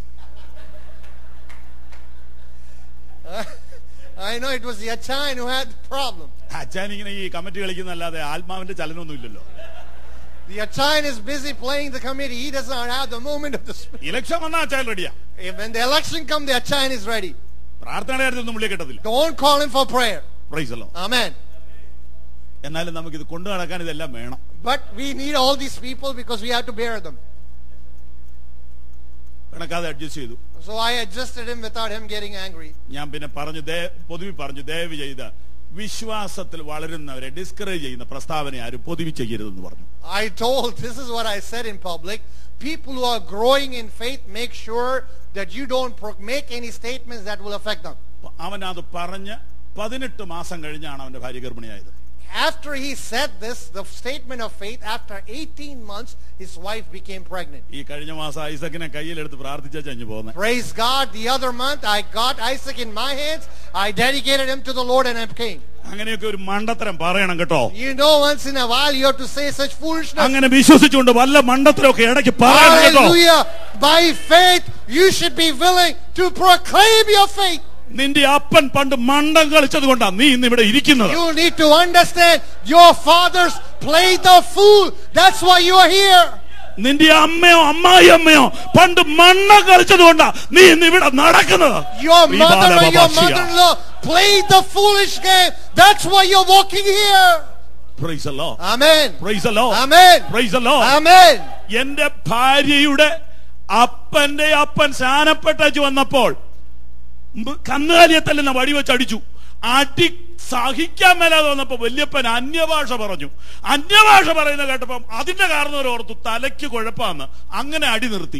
I know it was the Achan who had the problem. അച്ഛൻ ഇങ്ങനെ ഈ കമ്മിറ്റി കളിക്കുന്നല്ലാതെ ആത്മാവിന്റെ ചലനമൊന്നും ഇല്ലല്ലോ. The Achan is busy playing the committee. He does not have the movement of the spirit. Election വന്നാൽ അച്ഛൻ റെഡിയാ. When the election comes, the Achan is ready. പ്രാർത്ഥനയുടെ കാര്യത്തിലൊന്നും വിളി കിട്ടത്തില്ല. Don't call him for prayer. Praise the Lord. Amen. എന്നാലും നമുക്ക് ഇത് കൊണ്ടു നടക്കാൻ ഇതെല്ലാം വേണം. But we need all these people because we have to bear them. കണക്കാതെ അഡ്ജസ്റ്റ് ചെയ്തു. So I adjusted him without him getting angry. ഞാൻ പിന്നെ പറഞ്ഞു, പൊതുവി പറഞ്ഞു, ദയവ് ചെയ്ത് വിശ്വാസത്തിൽ വളരുന്നവരെ ഡിസ്കറേജ് ചെയ്യുന്ന പ്രസ്താവന ആരും പൊതുവി ചെയ്യരുതെന്ന് പറഞ്ഞു. I told, this is what I said in public, people who are growing in faith, make sure that you don't make any statements that will affect them. അവൻ അത് പറഞ്ഞ് പതിനെട്ട് മാസം കഴിഞ്ഞാണ് അവന്റെ ഭാര്യ ഗർഭിണിയായത്. After he said this, the statement of faith, after eighteen months, his wife became pregnant. ഈ കഴിഞ്ഞ മാസം ഐസക്കിനെ കയ്യിലെടുത്ത് പ്രാർത്ഥിച്ചാ ചെഞ്ഞു പോകുന്നത്. Praise God, the other month I got Isaac in my hands, I dedicated him to the Lord and I came. അങ്ങനെയൊക്കെ ഒരു മണ്ടത്തരം പറയണം കേട്ടോ. You know, once in a while you have to say such foolishness. അങ്ങനെ വിശ്വസിച്ചുകൊണ്ട് വല്ല മണ്ടത്തരമൊക്കെ ഇടയ്ക്ക് പറയണം കേട്ടോ. Hallelujah. By faith you should be willing to proclaim your faith. നിന്റെ അപ്പൻ പണ്ട് മണ്ടം കളിച്ചത് കൊണ്ടാ നീ ഇന്ന് ഇവിടെ ഇരിക്കുന്നത്. You need to understand your fathers played the fool. That's why you are here. നിന്റെ അമ്മയോ അമ്മായി അമ്മയോ പണ്ട് മണ്ടം കളിച്ചത് കൊണ്ടാ നീ ഇന്ന് ഇവിടെ നടക്കുന്നത്. Your mother or your mother-in-law played the foolish game. That's why you're walking here. Praise the Lord. Amen. Praise the Lord. Amen. Praise the Lord. Amen. എന്റെ ഭാര്യയുടെ അപ്പന്റെ അപ്പൻ സ്നാനപ്പെട്ടു വന്നപ്പോൾ കന്നുകാലിയെ തല്ലുന്ന വടി വെച്ച് അടിച്ചു. അടി സഹിക്കാൻ മേലാതെ വന്നപ്പോ വല്യപ്പൻ അന്യഭാഷ പറഞ്ഞു. അന്യഭാഷ പറയുന്ന കേട്ടപ്പം അതിന്റെ കാരണം ഒരു ഓർത്തു തലയ്ക്ക് കുഴപ്പാന്ന്. അങ്ങനെ അടി നിർത്തി.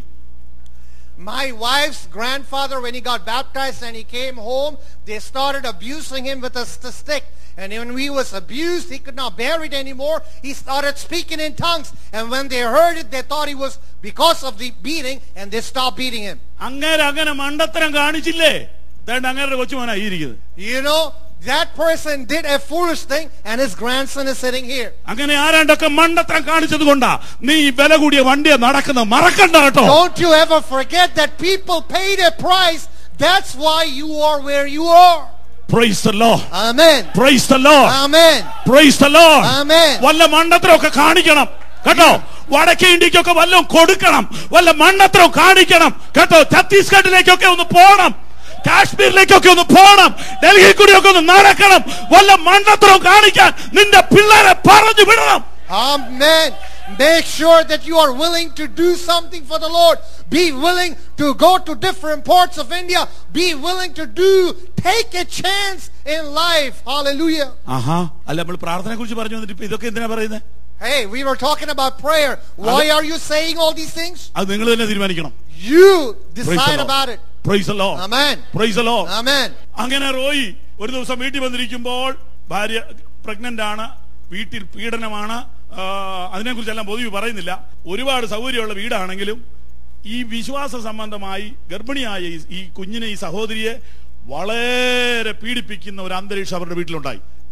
My wife's grandfather, when he got baptized and he came home, they started abusing him with a stick. And when he was abused, he could not bear it anymore. He started speaking in tongues. And when they heard it, they thought he was because of the beating, and they stopped beating him. അങ്ങനെ അങ്ങനെ മണ്ടത്തരം കാണിച്ചില്ലേ? അങ്ങനെ കൊച്ചുമോനാ ഇരിക്കുന്നത്. You know, that person did a foolish thing, and his grandson is sitting here. അങ്ങനെ ആരാണ്ടൊക്കെ മണ്ടത്തരം കാണിച്ചത് കൊണ്ടാ നീ വില കൂടിയ വണ്ടിയെ നടക്കുന്നത് മറക്കണ്ട കേട്ടോ. Don't you ever forget that people paid a price. That's why you are where you are. Praise the Lord. Amen. Praise the Lord. Amen. Praise the Lord. Amen. വല്ല മണ്ടത്തരമൊക്കെ കാണിക്കണം കേട്ടോ. വടക്കേ ഇന്ത്യക്കൊക്കെ വല്ലതും കൊടുക്കണം, വല്ല മണ്ടത്തരം കാണിക്കണം കേട്ടോ. ഛത്തീസ്ഗഡിലേക്കൊക്കെ ഒന്ന് പോകണം, കാശ്മീരിലേക്കൊക്കെ ഒന്ന് പോകണം, ഡൽഹി കൂടിയൊക്കെ ഒന്ന് നടക്കണം. വല്ല മണ്ടത്തരം കാണിക്കാൻ നിന്റെ പിള്ളേരെ പറഞ്ഞു വിടണം. Amen. Make sure that you are willing to do something for the Lord. Be willing to go to different parts of India. Be willing to do, take a chance in life. Hallelujah. ആഹാ, അല്ല നമ്മൾ പ്രാർത്ഥനയെ കുറിച്ച് പറഞ്ഞു വന്നിട്ട് ഇപ്പൊ ഇതൊക്കെ എന്തിനാ പറയുന്നത്? Hey, we were talking about prayer. Why are you saying all these things? അത് നിങ്ങൾ തന്നെ തീരുമാനിക്കണം. You decide about it. Praise the Lord. Amen. Praise the Lord. Amen. അങ്ങനെ റോയി ഒരു ദിവസം വീട്ടിൽ വന്നിരിക്കുമ്പോൾ ഭാര്യ പ്രഗ്നന്റ് ആണ്, വീട്ടിൽ പീഡനമാണ്, അതിനെക്കുറിച്ചെല്ലാം പൊതുവെ പറയുന്നില്ല. ഒരുപാട് സൗകര്യമുള്ള വീടാണെങ്കിലും ഈ വിശ്വാസ സംബന്ധമായി ഗർഭിണിയായ ഈ കുഞ്ഞിനെ, ഈ സഹോദരിയെ വളരെ പീഡിപ്പിക്കുന്ന ഒരു അന്തരീക്ഷം അവരുടെ വീട്ടിലുണ്ടായി.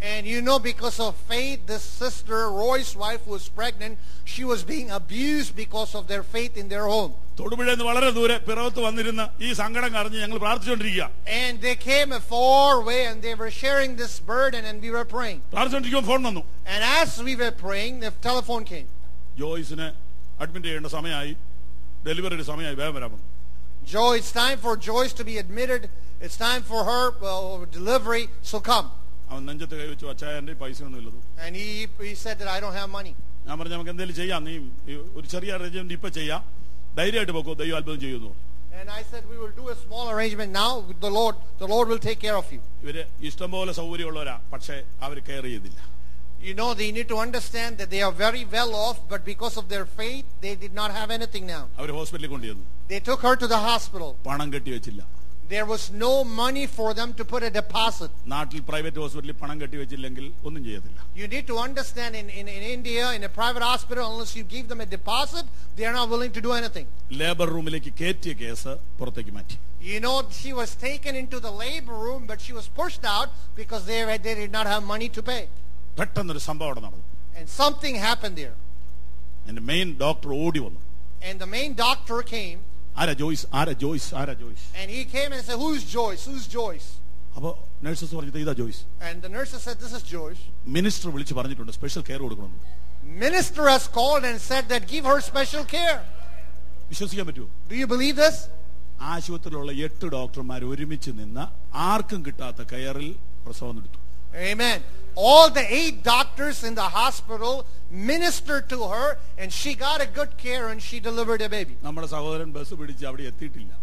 And you know, because of faith, this sister, Roy's wife, who was pregnant, she was being abused because of their faith in their home. തൊടുപുഴയിൽ നിന്ന് വളരെ ദൂരെ പിറവത്ത് വന്നിരുന്ന ഈ സങ്കടം അറിഞ്ഞ് ഞങ്ങൾ പ്രാർത്ഥിച്ചുകൊണ്ടിരിക്കുക. And they came a far way and they were sharing this burden and we were praying. പ്രാർത്ഥിച്ചുകൊണ്ടിരിക്കുമ്പോൾ ഫോൺ വന്നു. And as we were praying, the telephone came. ജോയ്സിനെ അഡ്മിറ്റ് ചെയ്യേണ്ട സമയമായി, ഡെലിവറിയുടെ സമയമായി, വേഗം വരാൻ പറഞ്ഞു. Joe, it's time for Joyce to be admitted. It's time for her uh, delivery, so come. അവൻ നെഞ്ചത്ത് കൈ വെച്ചു, അച്ചായ എന്റെ പൈസ ഒന്നും ഇല്ലത്. And he he said that I don't have money. ഞാൻ പറഞ്ഞു നമുക്ക് എന്തെങ്കിലും ചെയ്യാം, നീ ഒരു ചെറിയ അറേഞ്ച്മെന്റ് ഇപ്പൊ ചെയ്യാം, ധൈര്യമായിട്ട് പോക്കോ, ദൈവം അത്ഭുതം ചെയ്യുന്നു. And I said we will do a small arrangement now. The Lord, the Lord will take care of you. ഇവര് ഇഷ്ടംപോലെ സൗകര്യമുള്ളവരാ, പക്ഷെ അവർ കെയർ ചെയ്തില്ല. You know, they need to understand that they are very well off, but because of their faith, they did not have anything now. അവർ ഹോസ്പിറ്റലിൽ കൊണ്ടുവന്നു. They took her to the hospital. പണം കെട്ടി വെച്ചില്ല. There was no money for them to put a deposit. നാട്ടിൽ private ഹോസ്പിറ്റലിൽ പണം കെട്ടി വെച്ചില്ലെങ്കിൽ ഒന്നും ചെയ്യത്തില്ല. You need to understand in, in, in India, in a private hospital, unless you give them a deposit, they are not willing to do anything. Labour റൂമിലേക്ക് കയറ്റിയ case പുറത്തേക്ക് മാറ്റി. You know, she was taken into the labor room, but she was pushed out because they, they did not have money to pay. പെട്ടെന്നൊരു സംഭവം അവിടെ നടന്നു. And something happened there. എന്റെ main doctor ഓടി വന്നു. And the main doctor came. ആരാ Joyce, ആരാ Joyce, ആരാ Joyce. And he came and said, who's Joyce? Who's Joyce? അപ്പൊ നഴ്സസ് പറഞ്ഞു ഇതാ Joyce. And the nurses said, this is Joyce. Minister വിളിച്ച് പറഞ്ഞിട്ടുണ്ട് സ്പെഷ്യൽ കെയർ കൊടുക്കണം. Minister has called and said that give her special care. വിശ്വസിക്കാൻ പറ്റുമോ? Do you believe this? ആശുപത്രിയിലുള്ള എട്ട് ഡോക്ടർമാർ ഒരുമിച്ച് നിന്ന് ആർക്കും കിട്ടാത്ത കെയറിൽ പ്രസവം എടുത്തു. Amen. All the eight doctors in the hospital ministered to her and she got a good care and she delivered a baby. നമ്മുടെ സഹോദരൻ ബസ് പിടിച്ച് അവിടെ എത്തിയിട്ടില്ല.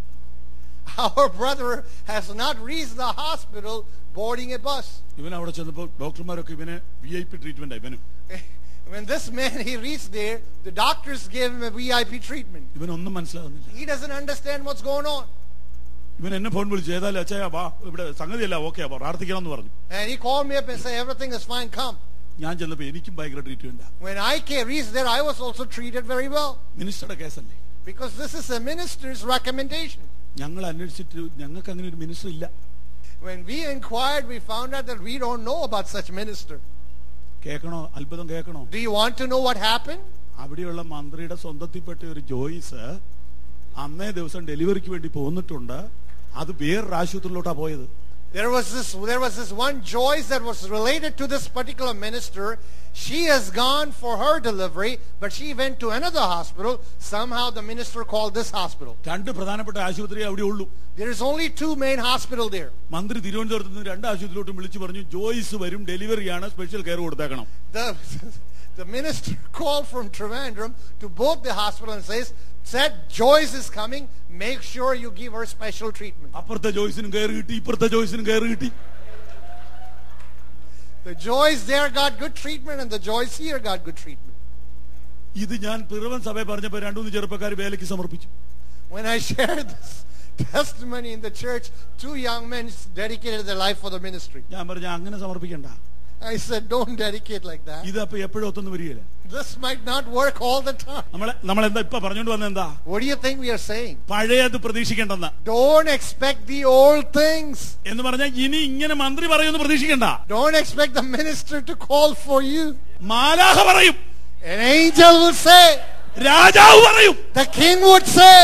Our brother has not reached the hospital boarding a bus. ഇവൻ അവിടെ ചെന്നപ്പോൾ ഡോക്ടർമാരൊക്കെ ഇവനെ V I P treatment ആയി. ഇവനും When this man, he reached there, the doctors gave him a V I P treatment. ഇവനൊന്നും മനസ്സിലാകുന്നില്ല. He doesn't understand what's going on. ഇവൻ എന്നെ ഫോൺ വിളിച്ചു, ഏതായാലും അച്ഛാ വാ, ഇവിടെ സംഗതിയല്ല, ഓക്കെ പ്രാർത്ഥിക്കണം എന്ന് പറഞ്ഞു. And he called me up and said everything is fine, come. ഞാൻ ചെന്നപ്പോ എനിക്കും ഭയങ്കര treatment. When I reached there, I was also treated very well. മിനിസ്റ്ററുടെ കേസല്ലേ? Because this is a minister's recommendation. ഞങ്ങൾ അന്വേഷിച്ചിട്ട് ഞങ്ങൾക്ക് അങ്ങനെ ഒരു മിനിസ്റ്റർ ഇല്ല. When we inquired, we found out that we don't know about such minister. കേൾക്കണോ? അത്ഭുതം കേൾക്കണോ? Do you want to know what happened? അവിടെയുള്ള മന്ത്രിയുടെ സ്വന്തത്തിൽപ്പെട്ട ഒരു ജോയിസ് അന്നേ ദിവസം ഡെലിവറിക്ക് വേണ്ടി പോന്നിട്ടുണ്ട്. അത് വേറൊരു ആശുപത്രിയിലോട്ടാ പോയത്. There was this there was this one Joyce that was related to this particular minister. She has gone for her delivery, but she went to another hospital. Somehow the minister called this hospital. രണ്ട് പ്രധാനപ്പെട്ട ആശുപത്രി അവിടെ ഉള്ളൂ. There is only two main hospital there. മന്ത്രി തിരുവനന്തപുരത്ത് നിന്ന് രണ്ട് ആശുപത്രിയിലോട്ടും വിളിച്ചു പറഞ്ഞു ജോയിസ് വരും, ഡെലിവറിയാണ്, സ്പെഷ്യൽ കെയർ കൊടുത്തേക്കണം. The the minister called from Trivandrum to both the hospital and says said Joyce is coming, make sure you give her special treatment. അപ്പുറത്തെ ജോയ്സിനും കെയർ കിട്ടി, ഇപ്പുറത്തെ ജോയ്സിനും കെയർ കിട്ടി. The Joyce there got good treatment and the Joyce here got good treatment. ഇത് ഞാൻ പിറവൻ സഭയെ പറഞ്ഞപ്പോൾ രണ്ടുമൂന്ന് ചെറുപ്പക്കാർ വേലയ്ക്ക് സമർപ്പിച്ചു. When I shared this testimony in the church, two young men dedicated their life for the ministry. ഞാൻ പറഞ്ഞു അങ്ങനെ സമർപ്പിക്കണ്ട. I said don't dedicate like that. ഇത് അപ്പൊ എപ്പോഴും ഒത്തൊന്നും വരികയില്ല. This might not work all the time. നമ്മളെ നമ്മൾ എന്താ ഇപ്പൊ പറഞ്ഞുകൊണ്ട് വന്ന എന്താ? What do you think we are saying? പഴയത് പ്രതീക്ഷിക്കേണ്ടെന്ന്. Don't expect the old things. എന്ന് പറഞ്ഞാൽ ഇനി ഇങ്ങനെ മന്ത്രി പറയുമെന്ന് പ്രതീക്ഷിക്കണ്ട. Don't expect the minister to call for you. മാലാഖ പറയും. An angel will say. രാജാവ് പറയും. The king would say.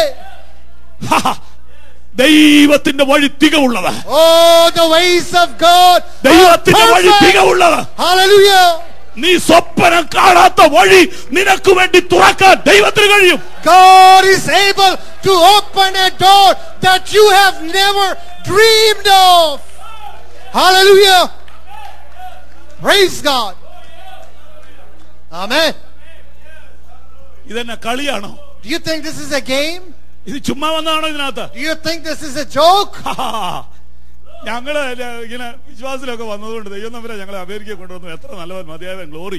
ദൈവത്തിന്റെ വഴി തികവുള്ളത്. Oh, the ways of God. ദൈവത്തിന്റെ വഴി തികവുള്ളത്. Hallelujah. നീ സ്വപ്നം കാണാത്ത വഴി നിനക്ക് വേണ്ടി തുറക്കാൻ ദൈവത്തിന് കഴിയും. God is able to open a door that you have never dreamed of. Hallelujah. Praise God. Amen. ഇതെന്നാ കളിയാണോ? Do you think this is a game? ഇത് ചുമ്മാ വന്നതാണോ ഇതിനകത്ത്? Do you think this is a joke? ഞങ്ങള് ഇങ്ങനെ വിശ്വാസത്തിലൊക്കെ വന്നതുകൊണ്ട് ദൈവം തമ്മിലെ ഞങ്ങളെ അമേരിക്കയെ കൊണ്ടുവന്നു. എത്ര നല്ലവൻ, മതിയായവൻ, glory.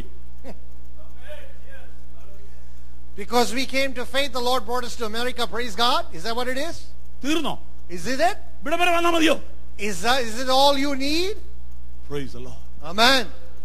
Because we came to faith, the Lord brought us to America. Praise God. Is that what it is? തീർന്നോ? Is it it? ഇവിടെ വരെ വന്നാ മതിയോ? Is that, is it all you need? Praise the Lord. Amen.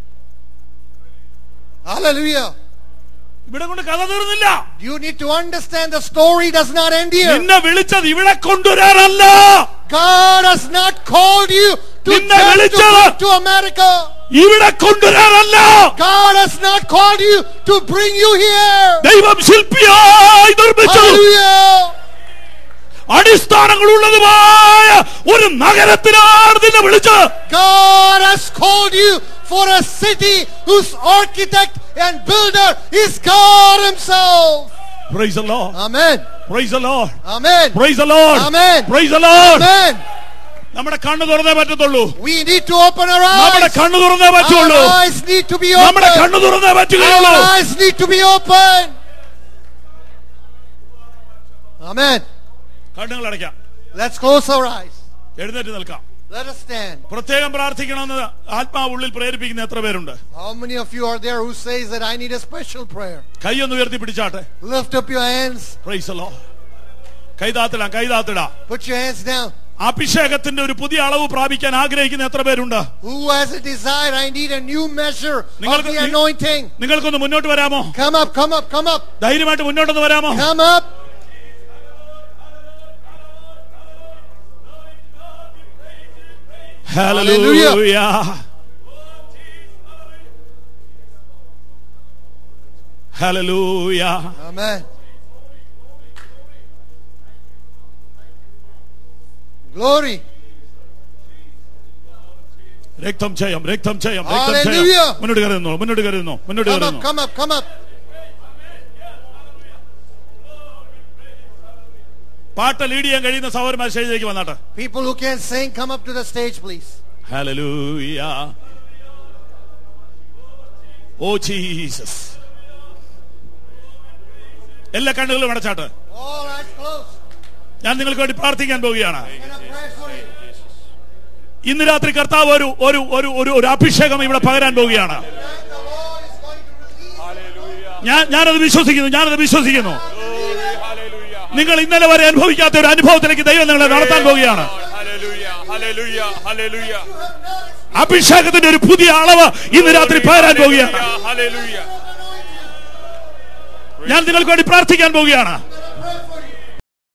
Hallelujah. ഇവിടെ കൊണ്ട് കഥ തീർന്നില്ല. You need to understand the story does not end here. നിന്നെ വിളിച്ചത് ഇവിടെ കൊണ്ടുവരാനല്ല. God has not called you to, to, to America. ഇവിടെ കൊണ്ടുവരാനല്ല. God has not called you to bring you here. ദൈവം ശില്പിയായി നിർമ്മിച്ചു അടിസ്ഥാനങ്ങളുള്ളതുമായ ഒരു നഗരത്തിനാണ് നിന്നെ വിളിച്ചത്. God has called you for a city whose architect and builder is God himself. Praise the Lord. Amen. Praise the Lord. Amen. Praise the Lord. Amen. Praise the Lord. Amen. നമ്മുടെ കണ്ണ് തുറന്നേ പറ്റത്തുള്ളൂ. We need to open our നമ്മുടെ eyes. കണ്ണ് തുറന്നേ പറ്റുള്ളൂ. Our eyes need to be നമ്മുടെ open. കണ്ണ് തുറന്നേ പറ്റുകയുള്ളൂ. Our eyes need to be open. Amen. കണ്ണുകൾ അടയ്ക്കാം. Let's close our eyes. എഴുന്നേറ്റ് നിൽക്കാം. Let us stand. പ്രത്യേകം പ്രാർത്ഥിക്കണമെന്ന് ആത്മാവുള്ളിൽ പ്രേരിപ്പിക്കുന്ന എത്ര പേരുണ്ട്? How many of you are there who says that I need a special prayer? കൈയൊന്ന് ഉയർത്തി പിടിച്ചാട്ടെ. Lift up your hands. Praise the Lord. കൈതാത്തിടാം, കൈതാത്തിടാം. Put your hands down. അഭിഷേകത്തിന്റെ ഒരു പുതിയ അളവ് പ്രാപിക്കാൻ ആഗ്രഹിക്കുന്ന എത്ര പേരുണ്ട്? Who has a desire? I need a new measure of നിങ്ങൾക്ക് the anointing. നിങ്ങൾക്കൊന്ന് മുന്നോട്ട് വരാമോ? Come up, come up, come up. ധൈര്യമായിട്ട് മുന്നോട്ടൊന്ന് വരാമോ? Come up. Hallelujah. Hallelujah. Amen. Glory. രക്തം ചെയ്യാം, രക്തം ചെയ്യാം, രക്തം ചെയ്യാം. Hallelujah. മുന്നോട്ട് കയറുന്നു, മുന്നോട്ട് കയറുന്നു, മുന്നോട്ട് Come up, കയറുന്നു. come up, come up. പാട്ട് ലീഡ് ചെയ്യാൻ കഴിയുന്ന സഹോദരന്മാർ സ്റ്റേജിലേക്ക് വന്നാട്ടെ. People who can sing, come up to the stage, please. Hallelujah. Oh Jesus. എല്ലാ കണ്ണുകളും അടച്ചാട്ടെ. All eyes closed. ഞാൻ നിങ്ങൾക്ക് വേണ്ടി പ്രാർത്ഥിക്കാൻ പോവുകയാണ്. I'm gonna pray for you. ഇന്ന് രാത്രി കർത്താവ് ഒരു ഒരു ഒരു ഒരു ഒരു അഭിഷേകം ഇവിടെ പകരാൻ പോവുകയാണ്. The Lord is going to release. ഞാൻ ഞാനത് വിശ്വസിക്കുന്നു, ഞാനത് വിശ്വസിക്കുന്നു. നിങ്ങൾ ഇന്നലെ വരെ അനുഭവിക്കാത്ത ഒരു അനുഭവത്തിലേക്ക് ദൈവം നിങ്ങളെ നടത്താൻ പോവുകയാണ്. അഭിഷേകത്തിന്റെ ഒരു പുതിയ അളവ് ഇന്ന് രാത്രി പകരാൻ പോവുകയാണ്. ഞാൻ നിങ്ങൾക്ക് വേണ്ടി പ്രാർത്ഥിക്കാൻ പോവുകയാണ്.